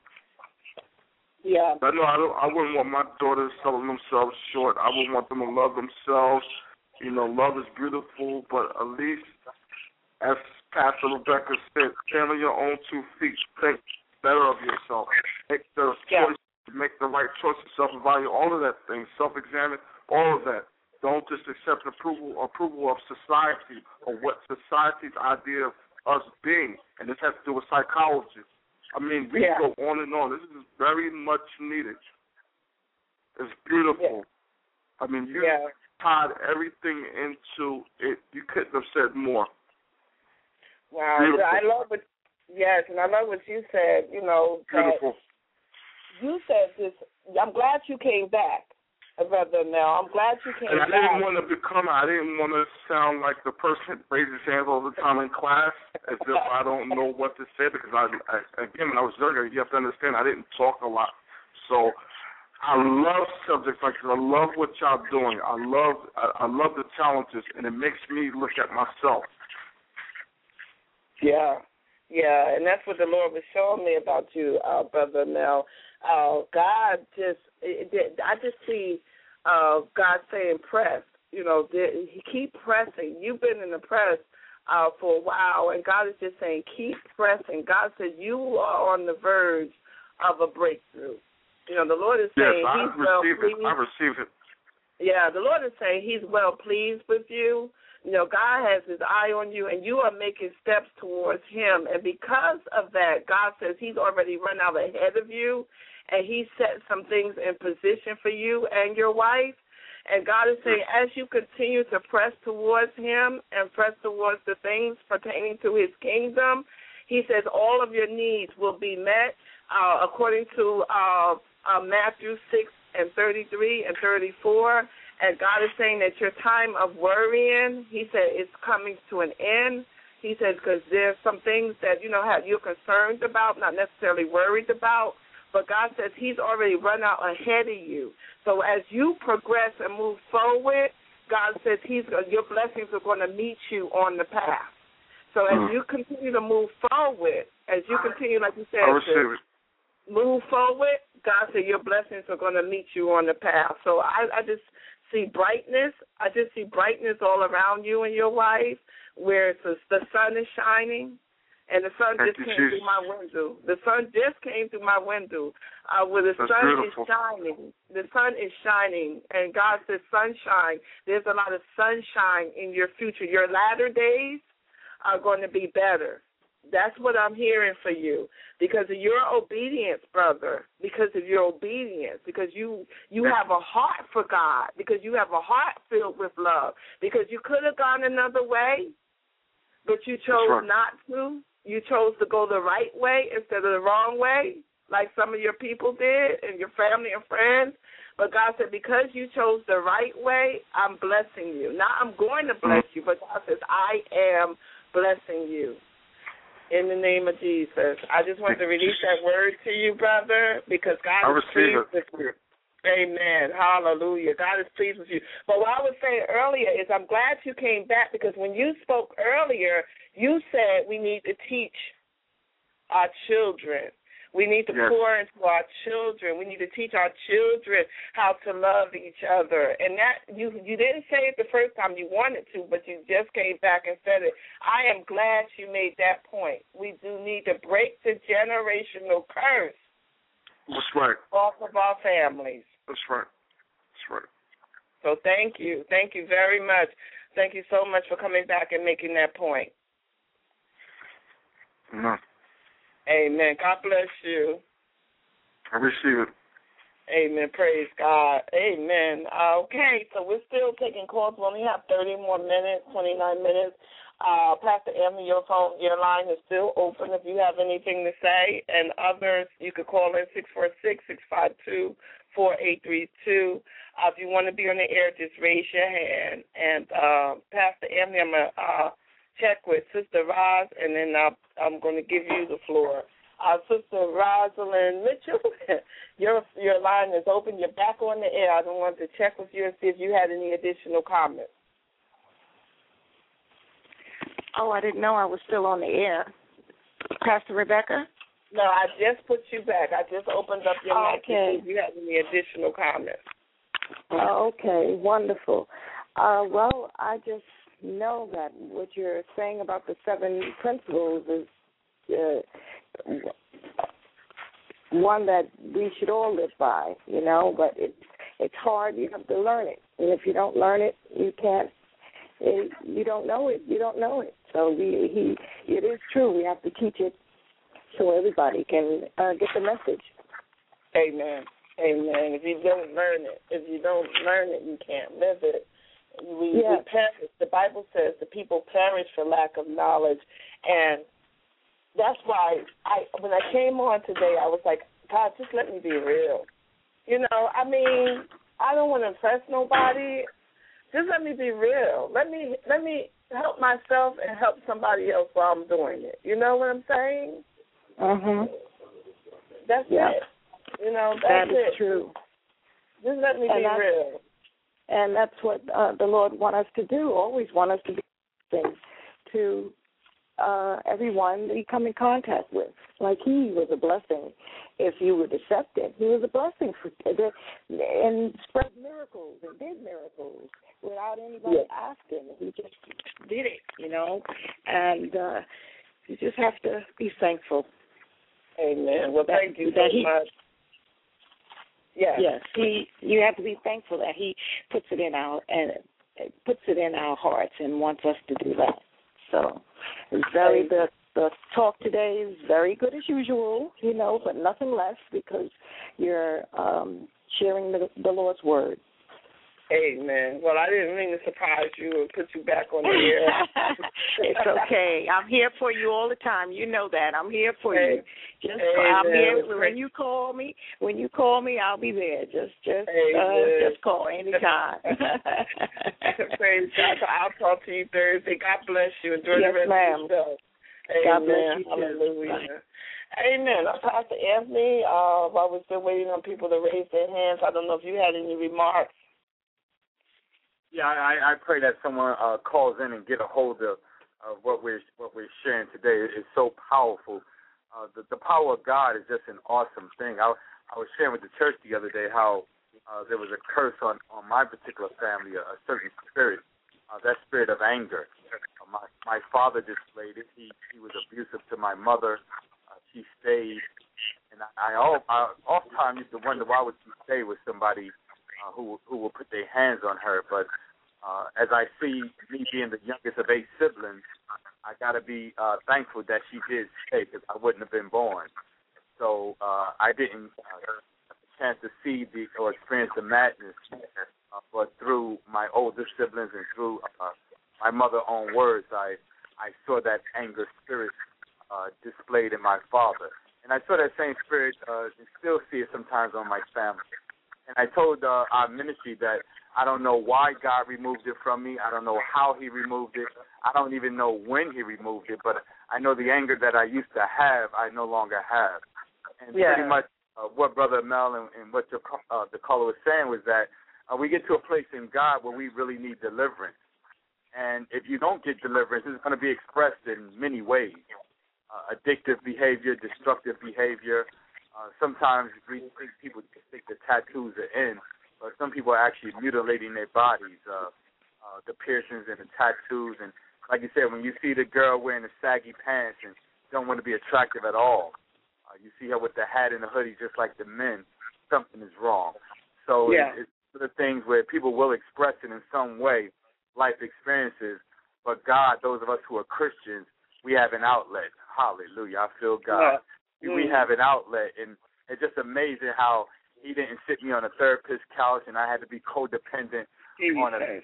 Yeah.
I know I don't. I wouldn't want my daughters selling themselves short. I would want them to love themselves. You know, love is beautiful, but at least, as Pastor Rebecca said, stand on your own two feet. Think better of yourself. Make the
yeah.
choice. Make the right choices. Self-evaluate. All of that thing. Self-examine. All of that. Don't just accept approval approval of society or what society's idea of us being. And this has to do with psychology. I mean, we
yeah.
go on and on. This is very much needed. It's beautiful. Yeah. I mean, you
yeah.
tied everything into it. You couldn't have said more.
Wow.
Beautiful.
I love what, yes, and I love what you said, you know.
Beautiful.
You said this, I'm glad you came back. Brother Mel, I'm glad you came
and I
back.
didn't want to become, I didn't want to sound like the person that raises his hands all the time in class as if I don't know what to say because, I, I again, when I was younger, you have to understand I didn't talk a lot. So I love subjects like this. I love what y'all doing. I love I, I love the challenges, and it makes me look at myself.
Yeah, yeah, and that's what the Lord was showing me about you, uh, Brother Mel. Uh, God just, it, it, I just see uh, God saying press. You know, he keep pressing. You've been in the press uh, for a while, and God is just saying keep pressing. God says you are on the verge of a breakthrough. You know, the Lord is saying
yes,
he's well pleased.
It. I receive it.
Yeah, the Lord is saying he's well pleased with you. You know, God has his eye on you, and you are making steps towards him. And because of that, God says he's already run out ahead of you, and he set some things in position for you and your wife. And God is saying as you continue to press towards him and press towards the things pertaining to his kingdom, he says all of your needs will be met uh, according to uh, uh, Matthew six and thirty-three and thirty-four. And God is saying that your time of worrying, he said, is coming to an end. He said, because there's some things that, you know, have, you're concerned about, not necessarily worried about, but God says he's already run out ahead of you. So as you progress and move forward, God says he's your blessings are going to meet you on the path. So as you continue to move forward, as you continue, like you said, to move forward, God said your blessings are going to meet you on the path. So I, I just see brightness. I just see brightness all around you and your wife, where it's a, the sun is shining, and the sun
Thank
just
you,
came
Jesus.
through my window. The sun just came through my window, uh, where the
That's
sun
beautiful.
is shining. The sun is shining, and God says sunshine. There's a lot of sunshine in your future. Your latter days are going to be better. That's what I'm hearing for you because of your obedience, brother, because of your obedience, because you you have a heart for God, because you have a heart filled with love, because you could have gone another way, but you chose
right.
not to. You chose to go the right way instead of the wrong way, like some of your people did and your family and friends. But God said, because you chose the right way, I'm blessing you. Not I'm going to bless you, but God says, I am blessing you. In the name of Jesus. I just want to release that word to you, brother, because God is pleased with you. Amen. Hallelujah. God is pleased with you. But what I was saying earlier is I'm glad you came back, because when you spoke earlier, you said we need to teach our children. We need to
yes.
pour into our children. We need to teach our children how to love each other. And that you you didn't say it the first time you wanted to, but you just came back and said it. I am glad you made that point. We do need to break the generational curse.
That's right.
Off of our families.
That's right. That's right.
So thank you. Thank you very much. Thank you so much for coming back and making that point.
No.
Amen. God bless you.
I receive it.
Amen. Praise God. Amen. Okay, so we're still taking calls. We only have thirty more minutes, twenty-nine minutes. Uh, Pastor Emily, your phone, your line is still open if you have anything to say. And others, you could call in six four six, six five two, four eight three two. Uh, if you want to be on the air, just raise your hand. And uh, Pastor Emily, I'm going to uh, check with Sister Roz, and then uh, I'm going to give you the floor. Uh, Sister Rosalind Mitchell, your your line is open. You're back on the air. I don't want to check with you and see if you had any additional comments.
Oh, I didn't know I was still on the air. Pastor Rebecca?
No, I just put you back. I just opened up your mic to
Okay.
see if you had any additional comments.
Okay, wonderful. Uh, well, I just know that what you're saying about the seven principles is uh, one that we should all live by, you know, but it's, it's hard. You have to learn it. And if you don't learn it, you can't, it, you don't know it. You don't know it. So we, he, it is true. We have to teach it so everybody can uh, get the message.
Amen. Amen. If you don't learn it, if you don't learn it, you can't live it. We,
Yeah.
we perish. The Bible says the people perish for lack of knowledge, and that's why I, when I came on today, I was like, God, just let me be real. You know, I mean, I don't want to impress nobody. Just let me be real. Let me let me help myself and help somebody else while I'm doing it. You know what I'm saying?
Mhm.
That's
Yeah.
it. You know, that's
That is
it.
true.
Just let me
And
be
that's-
real.
And that's what uh, the Lord wants us to do, always want us to be things to uh, everyone that you come in contact with. Like he was a blessing if you were deceptive. He was a blessing for and spread miracles and did miracles without anybody
Yeah.
asking. He just did it, you know. And uh, you just have to be thankful.
Amen. Well,
that-
thank you
that
so
he-
much. Yes.
Yes, he. You have to be thankful that he puts it in our and puts it in our hearts and wants us to do that. So, it's very the the talk today is very good as usual, you know, but nothing less because you're um, sharing the, the Lord's word.
Amen. Well, I didn't mean to surprise you or put you back on the air.
It's okay. I'm here for you all the time. You know that. I'm here for you. Just
Amen.
I'm here when you call me. When you call me, I'll be there. Just just uh, just call anytime.
Praise God. So I'll talk to you Thursday. God bless you. Enjoy
Yes,
the rest
ma'am.
of the show.
God
Amen.
bless you too.
Hallelujah. Amen. I'm Pastor Anthony. Uh, while we're still waiting on people to raise their hands, I don't know if you had any remarks.
Yeah, I, I pray that someone uh, calls in and get a hold of uh, what we're what we're sharing today. It's so powerful. Uh, the, the power of God is just an awesome thing. I, I was sharing with the church the other day how uh, there was a curse on, on my particular family, a, a certain spirit, uh, that spirit of anger. Uh, my my father displayed it. He he was abusive to my mother. Uh, she stayed, and I, I, all, I oftentimes used to wonder why would she stay with somebody uh, who who will put their hands on her, but Uh, as I see me being the youngest of eight siblings, I got to be uh, thankful that she did stay because I wouldn't have been born. So uh, I didn't uh, have a chance to see the or experience the madness, uh, but through my older siblings and through uh, my mother's own words, I, I saw that anger spirit uh, displayed in my father. And I saw that same spirit uh, and still see it sometimes on my family. And I told uh, our ministry that I don't know why God removed it from me. I don't know how he removed it. I don't even know when he removed it, but I know the anger that I used to have, I no longer have. And
Yeah.
pretty much uh, what Brother Mel and, and what your, uh, the caller was saying was that uh, we get to a place in God where we really need deliverance. And if you don't get deliverance, it's going to be expressed in many ways. Uh, addictive behavior, destructive behavior. Uh, sometimes we think people just think the tattoos are in, but some people are actually mutilating their bodies, uh, uh, the piercings and the tattoos. And like you said, when you see the girl wearing the saggy pants and don't want to be attractive at all, uh, you see her with the hat and the hoodie just like the men, something is wrong. So
yeah.
it's, it's the things where people will express it in some way, life experiences, but God, those of us who are Christians, we have an outlet. Hallelujah. I feel God. Yeah. Mm. We have an outlet, and it's just amazing how he didn't sit me on a therapist's couch and I had to be codependent Jesus. on a,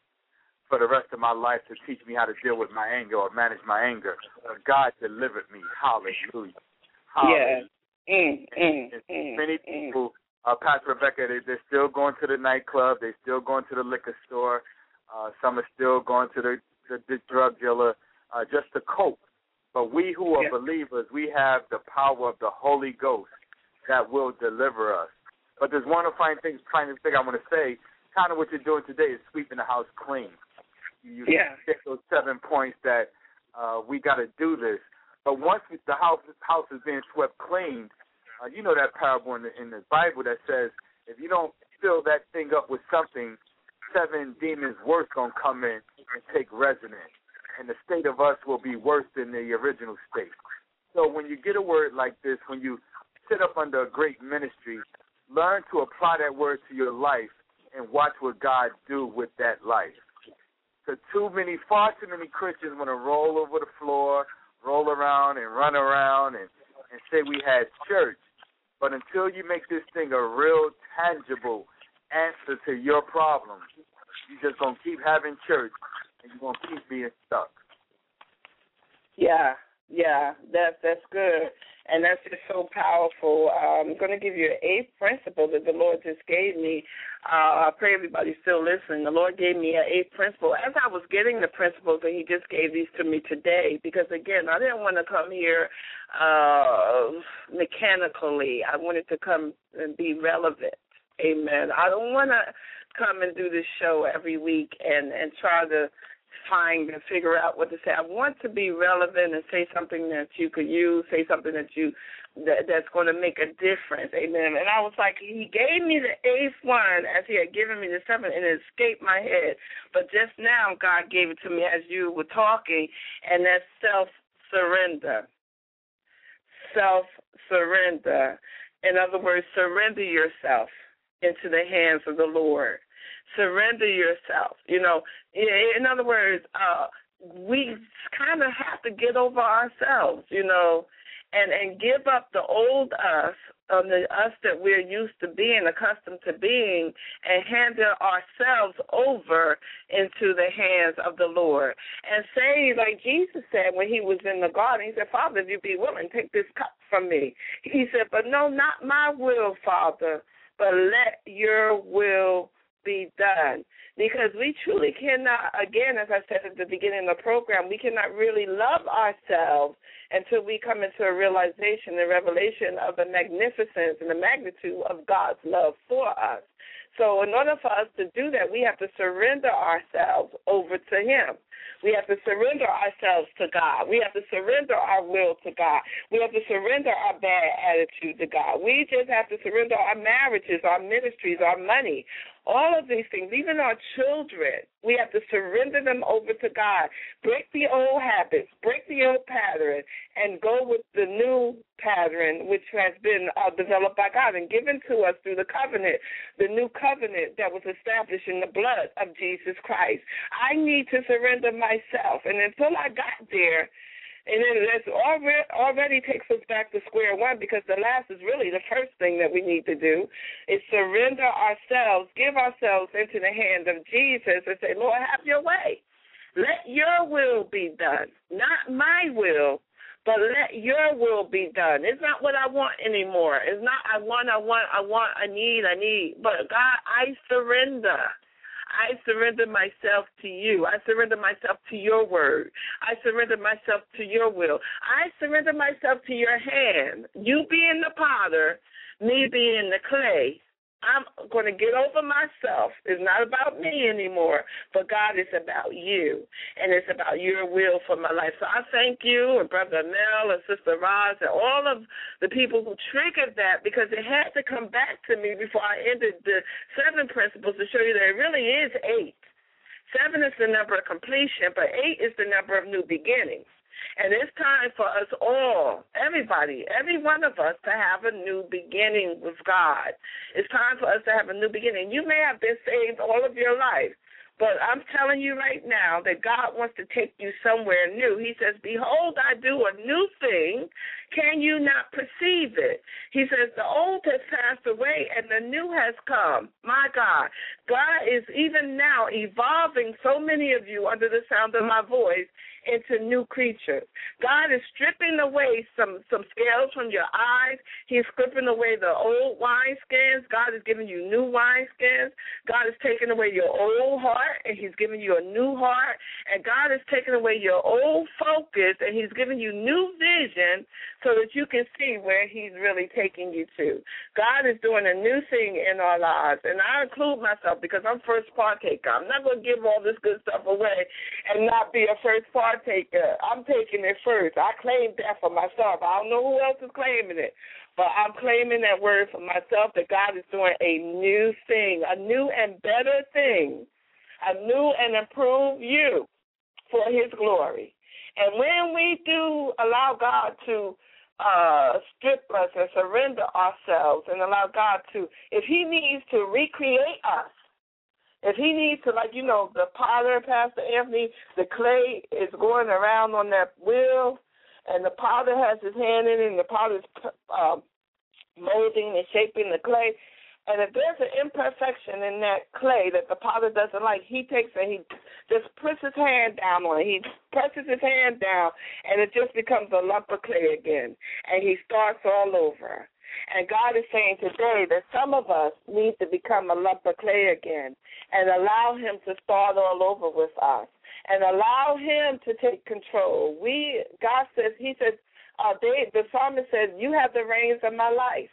for the rest of my life to teach me how to deal with my anger or manage my anger. But God delivered me. Hallelujah. Hallelujah.
Yeah. Mm, mm,
and,
and
mm, many
mm.
people, uh, Pastor Rebecca, they, they're still going to the nightclub. They're still going to the liquor store. Uh, some are still going to the, the, the drug dealer uh, just to cope. But we who are yeah. believers, we have the power of the Holy Ghost that will deliver us. But there's one final thing, final thing I want to say. Kind of what you're doing today is sweeping the house clean. You
yeah.
get those seven points that uh, we got to do this. But once the house house is being swept clean, uh, you know that parable in the, in the Bible that says if you don't fill that thing up with something, seven demons worse gonna come in and take residence. And the state of us will be worse than the original state. So when you get a word like this, when you sit up under a great ministry, learn to apply that word to your life and watch what God do with that life. Because too many, far too many Christians want to roll over the floor, roll around and run around and, and say we had church. But until you make this thing a real tangible answer to your problems, you're just going to keep having church. And you're going to keep being stuck.
Yeah, yeah, that's, that's good. And that's just so powerful. Uh, I'm going to give you an eighth principle that the Lord just gave me. Uh, I pray everybody's still listening. The Lord gave me an eighth principle. As I was getting the principles, and he just gave these to me today, because, again, I didn't want to come here uh, mechanically. I wanted to come and be relevant. Amen. I don't want to come and do this show every week and, and try to find and figure out what to say. I want to be relevant and say something that you could use, say something that you that, that's going to make a difference. Amen. And I was like, he gave me the eighth one as he had given me the seventh, and it escaped my head. But just now, God gave it to me as you were talking, and that's self-surrender. Self-surrender. In other words, surrender yourself into the hands of the Lord. Surrender yourself. You know, in other words, uh, we kind of have to get over ourselves, you know, and, and give up the old us, um, the us that we're used to being, accustomed to being, and hand ourselves over into the hands of the Lord. And say, like Jesus said when he was in the garden, he said, Father, if you be willing, take this cup from me. He said, but no, not my will, Father, but let your will be done. Because we truly cannot, again, as I said at the beginning of the program, we cannot really love ourselves until we come into a realization and revelation of the magnificence and the magnitude of God's love for us. So in order for us to do that, we have to surrender ourselves over to him. We have to surrender ourselves to God. We have to surrender our will to God. We have to surrender our bad attitude to God. We just have to surrender our marriages, our ministries, our money, all of these things, even our children. We have to surrender them over to God. Break the old habits, break the old pattern, and go with the new pattern which has been uh, developed by God and given to us through the covenant, the new covenant that was established in the blood of Jesus Christ. I need to surrender myself. And until I got there, and then that already, already takes us back to square one, because the last is really the first thing that we need to do, is surrender ourselves, give ourselves into the hand of Jesus and say, Lord, have your way. Let your will be done, not my will, but let your will be done. It's not what I want anymore. It's not I want, I want, I want, I need, I need. But God, I surrender. I surrender myself to you. I surrender myself to your word. I surrender myself to your will. I surrender myself to your hand. You being the potter, me being the clay, I'm going to get over myself. It's not about me anymore, but God is about you, and it's about your will for my life. So I thank you and Brother Mel and Sister Roz and all of the people who triggered that, because it had to come back to me before I ended the seven principles to show you that it really is eight. Seven is the number of completion, but eight is the number of new beginnings. And it's time for us all, everybody, every one of us, to have a new beginning with God. It's time for us to have a new beginning. You may have been saved all of your life, but I'm telling you right now that God wants to take you somewhere new. He says, behold, I do a new thing. Can you not perceive it? He says, the old has passed away and the new has come. My God, God is even now evolving so many of you under the sound of my voice into new creatures. God is stripping away some, some scales from your eyes. He's stripping away the old wineskins. God is giving you new wineskins. God is taking away your old heart, and he's giving you a new heart. And God is taking away your old focus, and he's giving you new vision so that you can see where he's really taking you to. God is doing a new thing in our lives, and I include myself because I'm first partaker. I'm not going to give all this good stuff away and not be a first partaker. I'm taking it first. I claim that for myself. I don't know who else is claiming it, but I'm claiming that word for myself, that God is doing a new thing, a new and better thing, a new and improved you for his glory. And when we do allow God to uh, strip us and surrender ourselves and allow God to, if he needs to recreate us, if he needs to, like, you know, the potter, Pastor Anthony, the clay is going around on that wheel, and the potter has his hand in it, and the potter's uh, molding and shaping the clay. And if there's an imperfection in that clay that the potter doesn't like, he takes and he just puts his hand down on it. He presses his hand down, and it just becomes a lump of clay again. And he starts all over. And God is saying today that some of us need to become a lump of clay again and allow him to start all over with us and allow him to take control. We, God says, he said, uh, they, the psalmist said, you have the reins of my life.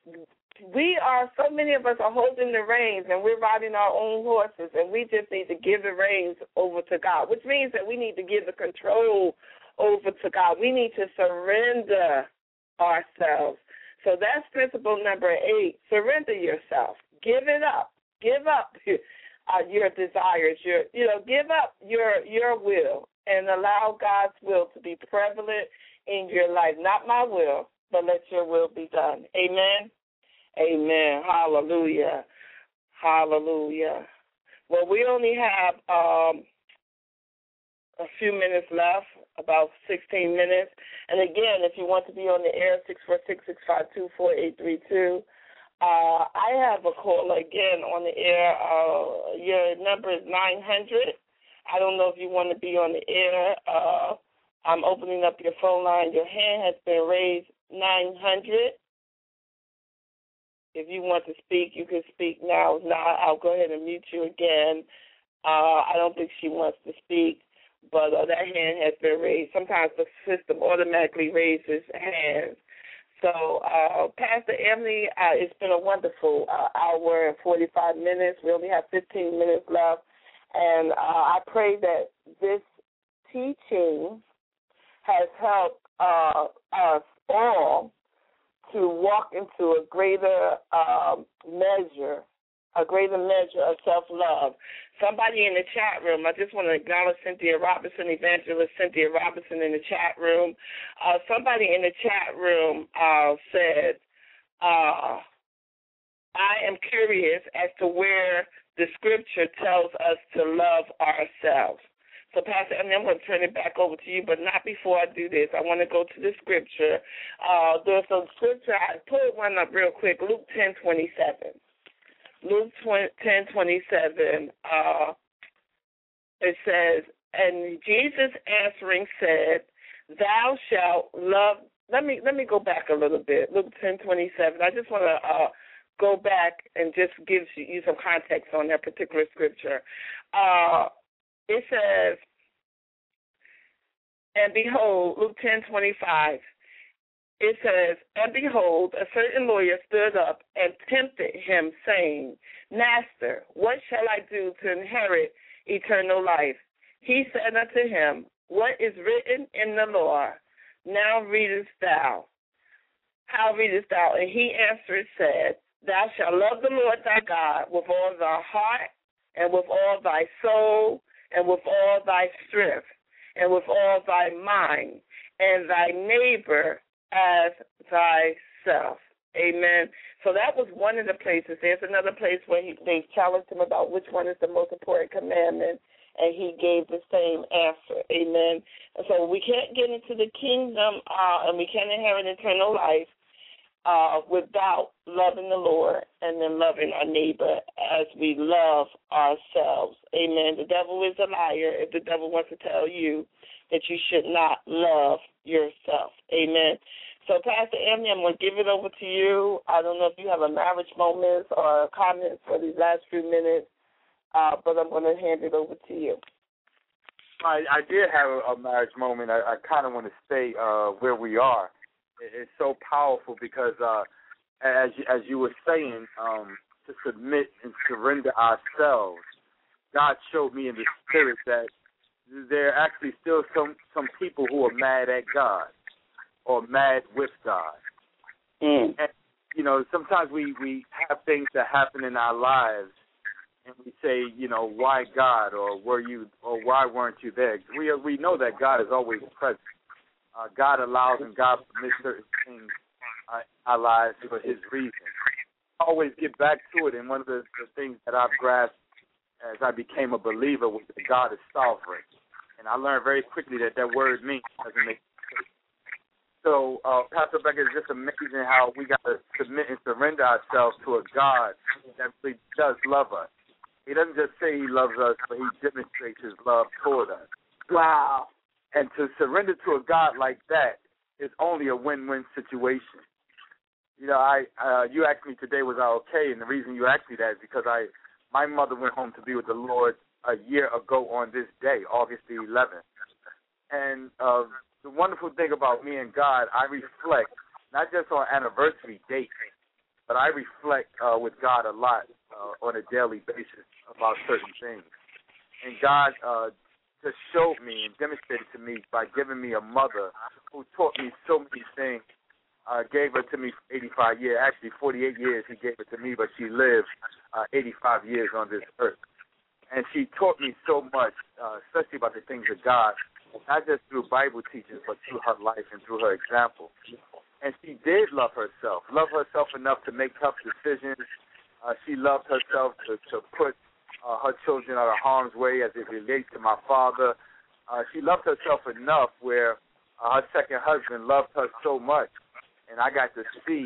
We are, so many of us are holding the reins, and we're riding our own horses, and we just need to give the reins over to God, which means that we need to give the control over to God. We need to surrender ourselves. So that's principle number eight. Surrender yourself. Give it up. Give up uh, your desires. Your, you know, give up your your will and allow God's will to be prevalent in your life. Not my will, but let your will be done. Amen. Amen. Hallelujah. Hallelujah. Well, we only have um, a few minutes left, about sixteen minutes. And again, if you want to be on the air, six four six, six five two, four eight three two. Uh, I have a caller again on the air. Uh, your number is nine hundred. I don't know if you want to be on the air. Uh, I'm opening up your phone line. Your hand has been raised, nine hundred. If you want to speak, you can speak now. If not, I'll go ahead and mute you again. Uh, I don't think she wants to speak, but uh, that hand has been raised. Sometimes the system automatically raises hands. So, uh, Pastor Emily, uh, it's been a wonderful uh, hour and forty-five minutes. We only have fifteen minutes left. And uh, I pray that this teaching has helped uh, us all to walk into a greater um, measure, a greater measure of self-love. Somebody in the chat room, I just want to acknowledge Cynthia Robinson, Evangelist Cynthia Robinson in the chat room. Uh, somebody in the chat room uh, said, uh, I am curious as to where the scripture tells us to love ourselves. So, Pastor, and I'm going to turn it back over to you, but not before I do this. I want to go to the scripture. Uh, there's a scripture. I put one up real quick, Luke ten twenty-seven. Luke ten twenty-seven, uh, it says, and Jesus answering said, thou shalt love. Let me let me go back a little bit. Luke ten twenty-seven. I just want to uh, go back and just give you some context on that particular scripture. Uh, It says, and behold, Luke ten twenty-five, it says, and behold, a certain lawyer stood up and tempted him, saying, Master, what shall I do to inherit eternal life? He said unto him, what is written in the law? Now readest thou. How readest thou? And he answered, said, Thou shalt love the Lord thy God with all thy heart, and with all thy soul, and with all thy strength, and with all thy mind, and thy neighbor as thyself. Amen. So that was one of the places. There's another place where he, they challenged him about which one is the most important commandment, and he gave the same answer. Amen. And so we can't get into the kingdom, uh, and we can't inherit eternal life Uh, without loving the Lord and then loving our neighbor as we love ourselves. Amen. The devil is a liar if the devil wants to tell you that you should not love yourself. Amen. So, Pastor Anthony, I'm going to give it over to you. I don't know if you have a marriage moment or comments for these last few minutes, uh, but I'm going to hand it over to you.
I, I did have a, a marriage moment. I, I kind of want to stay uh, where we are. It's so powerful because, uh, as as you were saying, um, to submit and surrender ourselves, God showed me in the spirit that there are actually still some, some people who are mad at God or mad with God.
Mm.
And, you know, sometimes we, we have things that happen in our lives and we say, you know, why God, or were you, or why weren't you there? We we know that God is always present. Uh, God allows and God permits certain things uh, in our lives for his reason. I always get back to it, and one of the, the things that I've grasped as I became a believer was that God is sovereign. And I learned very quickly that that word means doesn't make sense. So, uh, Pastor Becker, it's just amazing how we got to submit and surrender ourselves to a God that really does love us. He doesn't just say he loves us, but he demonstrates his love toward us.
Wow.
And to surrender to a God like that is only a win-win situation. You know, I uh, you asked me today, was I okay? And the reason you asked me that is because I my mother went home to be with the Lord a year ago on this day, August the eleventh. And uh, the wonderful thing about me and God, I reflect not just on anniversary dates, but I reflect uh, with God a lot uh, on a daily basis about certain things. And God uh, just showed me and demonstrated to me by giving me a mother who taught me so many things, uh, gave her to me for eighty-five years. Actually, forty-eight years he gave it to me, but she lived uh, eighty-five years on this earth. And she taught me so much, uh, especially about the things of God, not just through Bible teachings, but through her life and through her example. And she did love herself, love herself enough to make tough decisions. Uh, she loved herself to, to put Uh, her children out of harm's way as it relates to my father. Uh, she loved herself enough where uh, her second husband loved her so much, and I got to see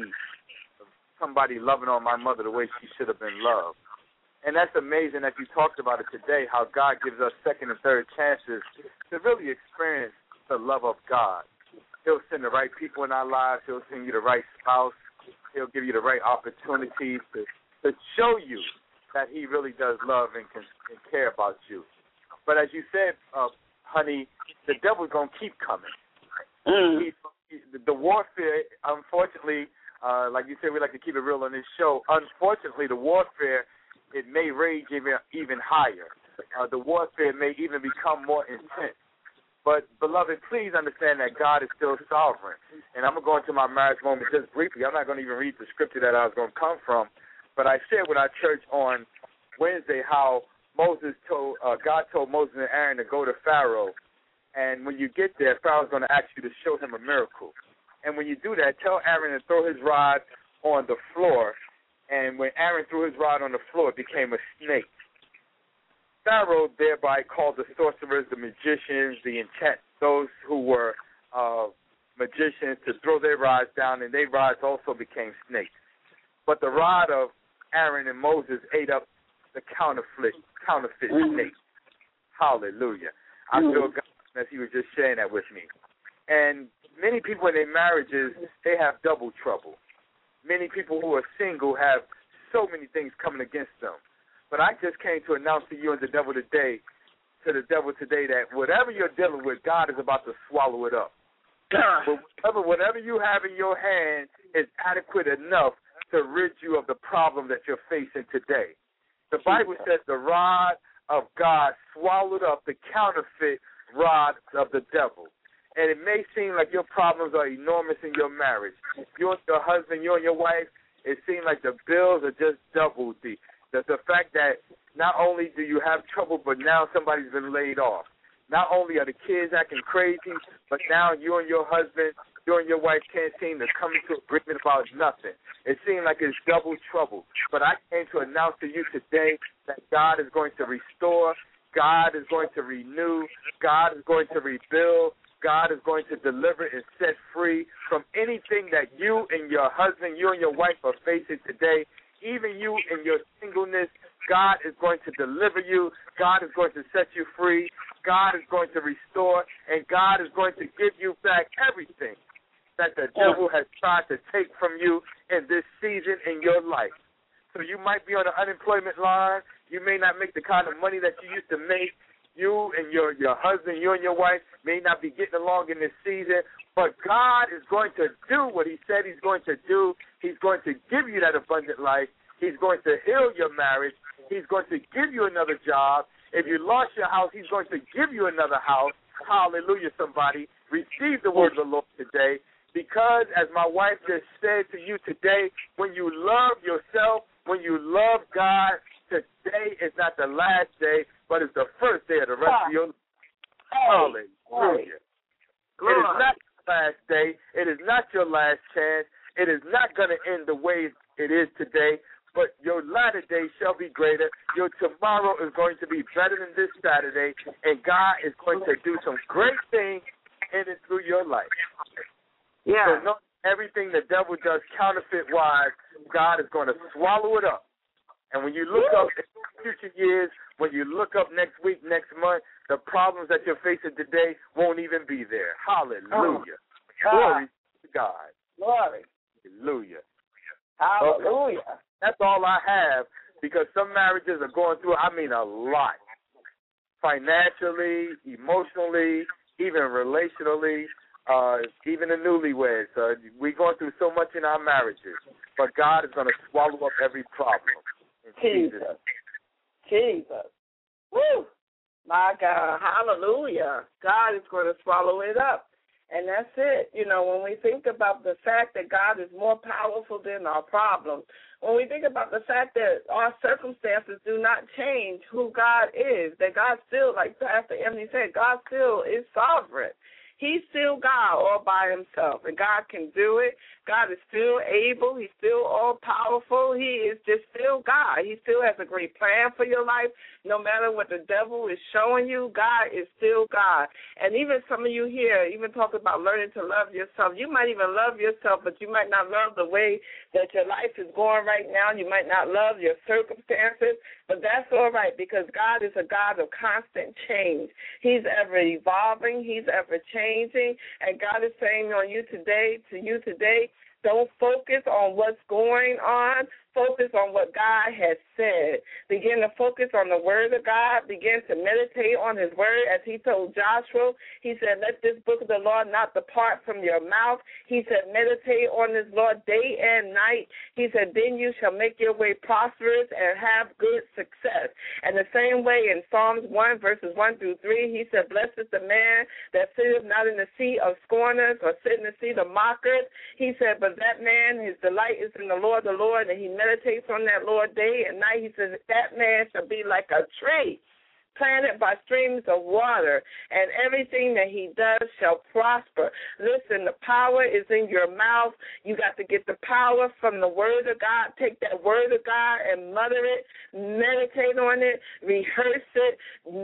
somebody loving on my mother the way she should have been loved. And that's amazing that you talked about it today, how God gives us second and third chances to really experience the love of God. He'll send the right people in our lives. He'll send you the right spouse. He'll give you the right opportunities to, to show you that he really does love and, can, and care about you. But as you said, uh, honey, the devil's going to keep coming. Mm. He, he, the warfare, unfortunately, uh, like you said, we like to keep it real on this show. Unfortunately, the warfare, it may rage even, even higher. Uh, the warfare may even become more intense. But, beloved, please understand that God is still sovereign. And I'm going to go into my marriage moment just briefly. I'm not going to even read the scripture that I was going to come from. But I shared with our church on Wednesday how Moses told, uh, God told Moses and Aaron to go to Pharaoh. And when you get there, Pharaoh's going to ask you to show him a miracle. And when you do that, tell Aaron to throw his rod on the floor. And when Aaron threw his rod on the floor, it became a snake. Pharaoh thereby called the sorcerers, the magicians, the enchant, those who were uh, magicians to throw their rods down, and their rods also became snakes. But the rod of Aaron and Moses ate up the counterfeit, counterfeit mm. snake. Hallelujah. I mm. feel God as he was just sharing that with me. And many people in their marriages, they have double trouble. Many people who are single have so many things coming against them. But I just came to announce to you and the devil today, to the devil today, that whatever you're dealing with, God is about to swallow it up. But whatever, whatever you have in your hand is adequate enough to rid you of the problem that you're facing today. The Bible says the rod of God swallowed up the counterfeit rod of the devil. And it may seem like your problems are enormous in your marriage. You and your husband, you and your wife, it seems like the bills are just doubled. The, the, the fact that not only do you have trouble, but now somebody's been laid off. Not only are the kids acting crazy, but now you and your husband, you and your wife can't seem to come into agreement about nothing. It seems like it's double trouble. But I came to announce to you today that God is going to restore, God is going to renew, God is going to rebuild, God is going to deliver and set free from anything that you and your husband, you and your wife are facing today. Even you in your singleness, God is going to deliver you. God is going to set you free. God is going to restore, and God is going to give you back everything that the devil has tried to take from you in this season in your life. So you might be on the unemployment line. You may not make the kind of money that you used to make. You and your, your husband, you and your wife may not be getting along in this season, but God is going to do what he said he's going to do. He's going to give you that abundant life. He's going to heal your marriage. He's going to give you another job. If you lost your house, he's going to give you another house. Hallelujah, somebody. Receive the word of the Lord today. Because, as my wife just said to you today, when you love yourself, when you love God, today is not the last day, but it's the first day of the rest of your life. Hallelujah. It is not the last day. It is not your last chance. It is not going to end the way it is today, but your latter day shall be greater. Your tomorrow is going to be better than this Saturday, and God is going to do some great things in and through your life.
Yeah.
So know everything the devil does counterfeit-wise, God is going to swallow it up. And when you look up in future years, when you look up next week, next month, the problems that you're facing today won't even be there. Hallelujah. Oh, glory to God.
Glory.
Hallelujah.
Hallelujah.
Okay. That's all I have, because some marriages are going through, I mean, a lot. Financially, emotionally, even relationally, uh, even the newlyweds. Uh, we're going through so much in our marriages, but God is going to swallow up every problem.
Jesus. Jesus. Woo. My God. Hallelujah. God is going to swallow it up. And that's it. You know, when we think about the fact that God is more powerful than our problems, when we think about the fact that our circumstances do not change who God is, that God still, like Pastor Emily said, God still is sovereign. He's still God all by himself, and God can do it. God is still able. He's still all-powerful. He is just still God. He still has a great plan for your life. No matter what the devil is showing you, God is still God. And even some of you here, even talking about learning to love yourself, you might even love yourself, but you might not love the way that your life is going right now. You might not love your circumstances, but that's all right, because God is a God of constant change. He's ever evolving. He's ever changing. And God is saying on you today, to you today, don't focus on what's going on. Focus on what God has said. Begin to focus on the word of God. Begin to meditate on his word. As he told Joshua, he said, let this book of the law not depart from your mouth. He said, meditate on this law day and night. He said, then you shall make your way prosperous and have good success. And the same way in Psalms one, verses one through three, he said, blessed is the man that sitteth not in the seat of scorners or sit in the seat of mockers. He said, but that man, his delight is in the Lord, the Lord, and he meditates on that Lord day and night. He says that man shall be like a tree planted by streams of water, and everything that he does shall prosper. Listen, the power is in your mouth. You got to get the power from the word of God. Take that word of God and mutter it, meditate on it, rehearse it,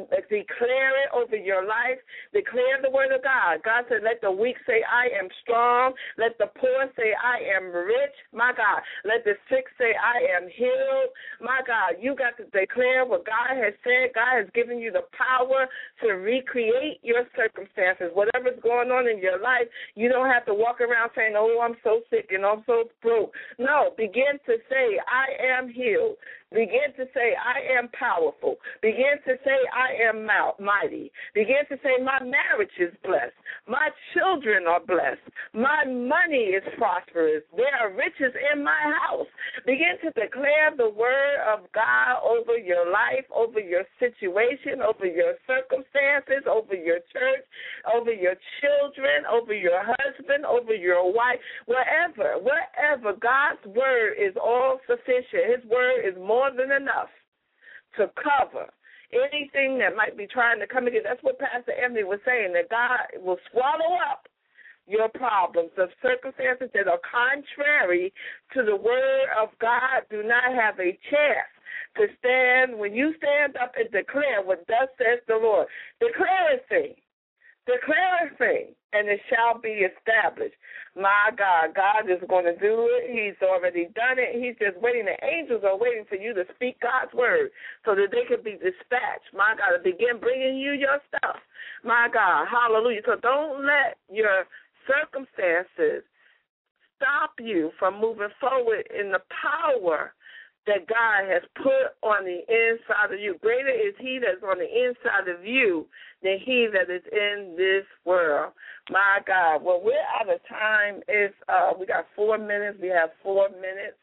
declare it over your life. Declare the word of God. God said, let the weak say, I am strong. Let the poor say, I am rich. My God. Let the sick say, I am healed. My God, you got to declare what God has said. God has given giving you the power to recreate your circumstances. Whatever's going on in your life, you don't have to walk around saying, oh, I'm so sick and I'm so broke. No, begin to say, I am healed. Begin to say, I am powerful. Begin to say, I am mighty. Begin to say, my marriage is blessed. My children are blessed. My money is prosperous. There are riches in my house. Begin to declare the word of God over your life, over your situation, over your circumstances, over your church, over your children, over your husband, over your wife, wherever, wherever. God's word is all sufficient. His word is more than enough to cover anything that might be trying to come against. That's what Pastor Anthony was saying, that God will swallow up your problems. The circumstances that are contrary to the word of God do not have a chance to stand. When you stand up and declare what thus says the Lord, declare a thing. Declare a thing, and it shall be established. My God, God is going to do it. He's already done it. He's just waiting. The angels are waiting for you to speak God's word so that they can be dispatched. My God, to begin bringing you your stuff. My God, hallelujah. So don't let your circumstances stop you from moving forward in the power that God has put on the inside of you. Greater is he that's on the inside of you than he that is in this world. My God. Well, we're out of time. It's, uh, we got four minutes. We have four minutes.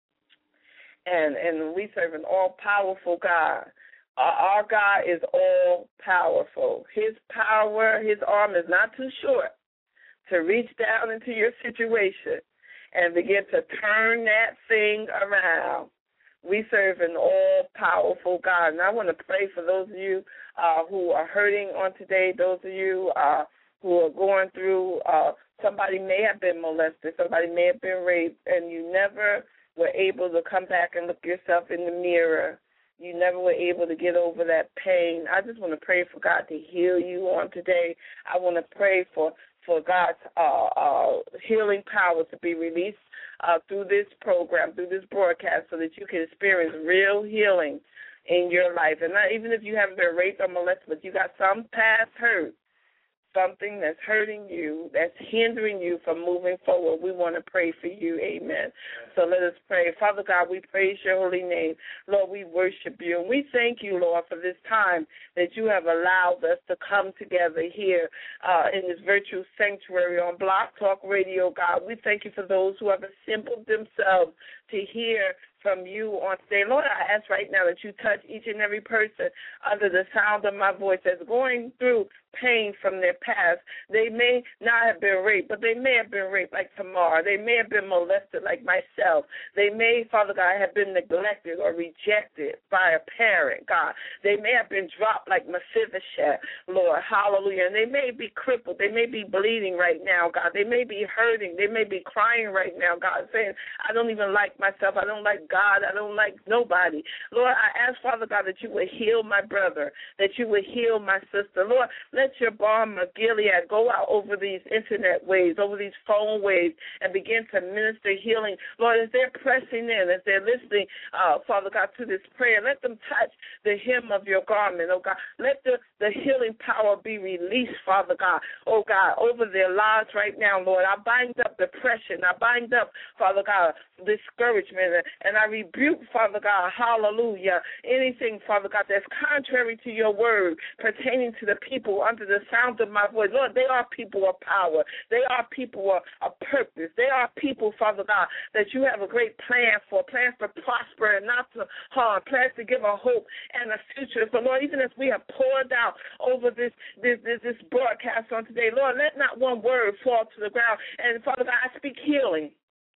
And, and we serve an all-powerful God. Uh, our God is all-powerful. His power, his arm is not too short to reach down into your situation and begin to turn that thing around. We serve an all-powerful God. And I want to pray for those of you uh, who are hurting on today, those of you uh, who are going through, uh, somebody may have been molested, somebody may have been raped, and you never were able to come back and look yourself in the mirror. You never were able to get over that pain. I just want to pray for God to heal you on today. I want to pray for, for God's uh, uh, healing power to be released Uh, through this program, through this broadcast, so that you can experience real healing in your life. And not, even if you haven't been raped or molested, but you got some past hurt, something that's hurting you, that's hindering you from moving forward, we want to pray for you. Amen. So let us pray. Father God, we praise your holy name. Lord, we worship you. And we thank you, Lord, for this time that you have allowed us to come together here uh, in this virtual sanctuary on Blog Talk Radio, God. We thank you for those who have assembled themselves to hear from you on today. Lord, I ask right now that you touch each and every person under the sound of my voice that's going through pain from their past. They may not have been raped, but they may have been raped like Tamar. They may have been molested like myself. They may, Father God, have been neglected or rejected by a parent, God. They may have been dropped like Mephibosheth, Lord, hallelujah. And they may be crippled. They may be bleeding right now, God. They may be hurting. They may be crying right now, God, saying, I don't even like myself. I don't like God. I don't like nobody. Lord, I ask, Father God, that you would heal my brother, that you would heal my sister. Lord, let your balm of Gilead go out over these internet waves, over these phone waves, and begin to minister healing. Lord, as they're pressing in, as they're listening, uh, Father God, to this prayer, let them touch the hem of your garment, oh God. Let the, the healing power be released, Father God, oh God, over their lives right now, Lord. I bind up depression. I bind up, Father God, discouragement, and I rebuke, Father God, hallelujah, anything, Father God, that's contrary to your word pertaining to the people under the sound of my voice. Lord, they are people of power. They are people of, of purpose. They are people, Father God, that you have a great plan for, plans to prosper and not to harm, plans to give a hope and a future. So, Lord, even as we have poured out over this this, this, this broadcast on today, Lord, let not one word fall to the ground. And, Father God, I speak healing.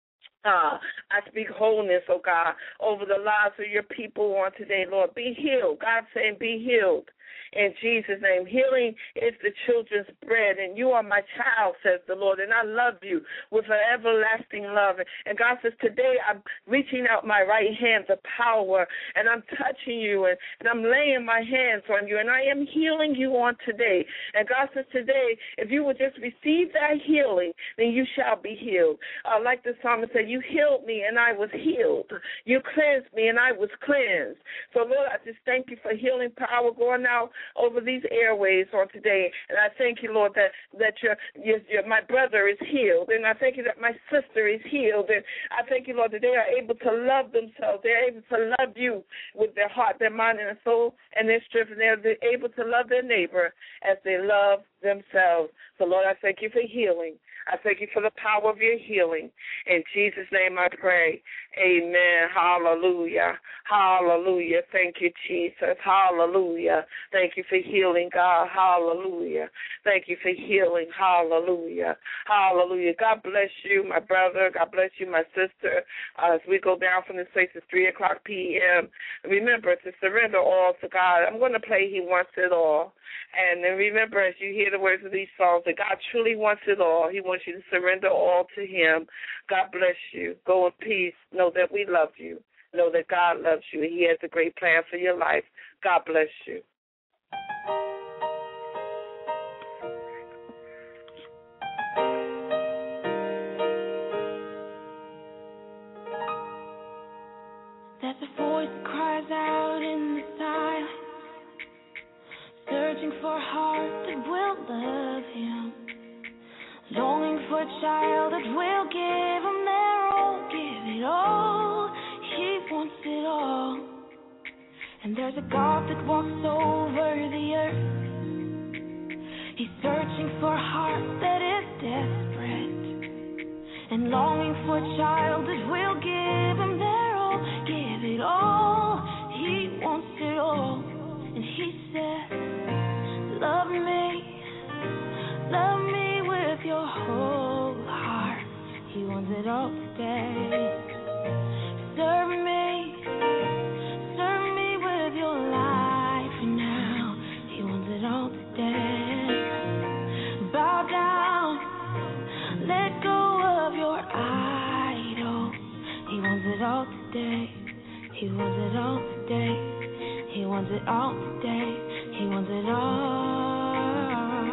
Uh, I speak wholeness, oh God, over the lives of your people on today, Lord. Be healed. God saying be healed. In Jesus' name, healing is the children's bread, and you are my child, says the Lord, and I love you with an everlasting love. And God says, today I'm reaching out my right hand of power, and I'm touching you, and, and I'm laying my hands on you, and I am healing you on today. And God says, today, if you would just receive that healing, then you shall be healed. Uh, like the psalmist said, you healed me, and I was healed. You cleansed me, and I was cleansed. So, Lord, I just thank you for healing power going out over these airways on today. And I thank you, Lord, that, that your, your, your, my brother is healed. And I thank you that my sister is healed. And I thank you, Lord, that they are able to love themselves. They're able to love you with their heart, their mind, and their soul, and their strength. And they're able to love their neighbor as they love themselves. So, Lord, I thank you for healing. I thank you for the power of your healing. In Jesus' name I pray. Amen. Hallelujah. Hallelujah. Thank you, Jesus. Hallelujah. Thank you for healing, God. Hallelujah. Thank you for healing. Hallelujah. Hallelujah. God bless you, my brother. God bless you, my sister. Uh, as we go down from this place, it's three o'clock p.m. Remember to surrender all to God. I'm going to play He Wants It All. And then remember, as you hear the words of these songs, that God truly wants it all. He wants you to surrender all to Him. God bless you. Go in peace. Know that we love you. Know that God loves you. He has a great plan for your life. God bless you.
There's a voice that cries out in the silence, searching for a heart that will love Him, longing for a child that will give Him their all, give it all. He wants it all. And there's a God that walks over the earth. He's searching for a heart that is desperate and longing for a child that will give Him their all, give it all. He wants it all. And He says, love me, love me with your whole heart. He wants it all today. Serve me, serve me with your life now. He wants it all today. Bow down, let go of your idol. He wants it all today. He wants it all today. He wants it all today. He wants it all.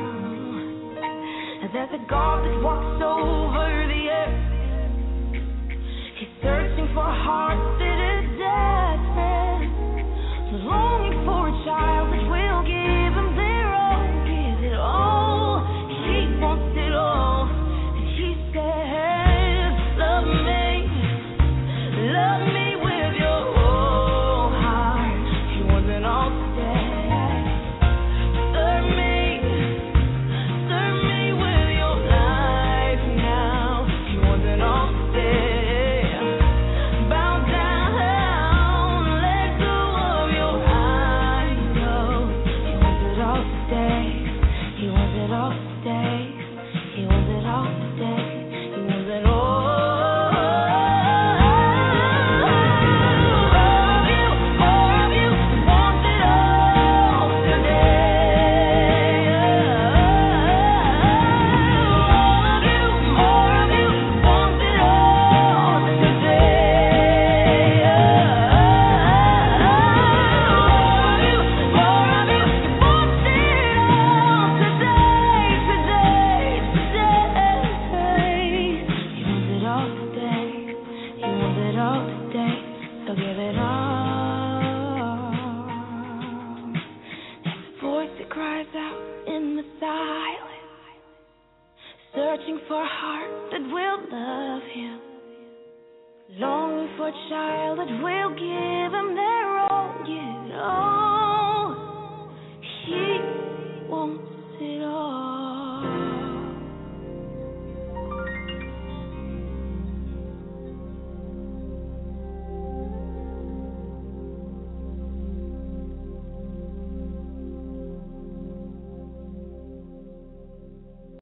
And there's a God that walks over the earth. He's searching for a heart that is desperate, longing for a child that will give Him their all, give it all. He wants it all. And He says, love me, love me with your whole heart. He wants it all today. Serve me, serve me with your life now. He wants it all today. Bow down, let go of your idol. He wants it all today. He wants it all today. He wants it all today. He wants it all. Searching for a heart that will love Him, longing for a child that will give Him their all, give it all.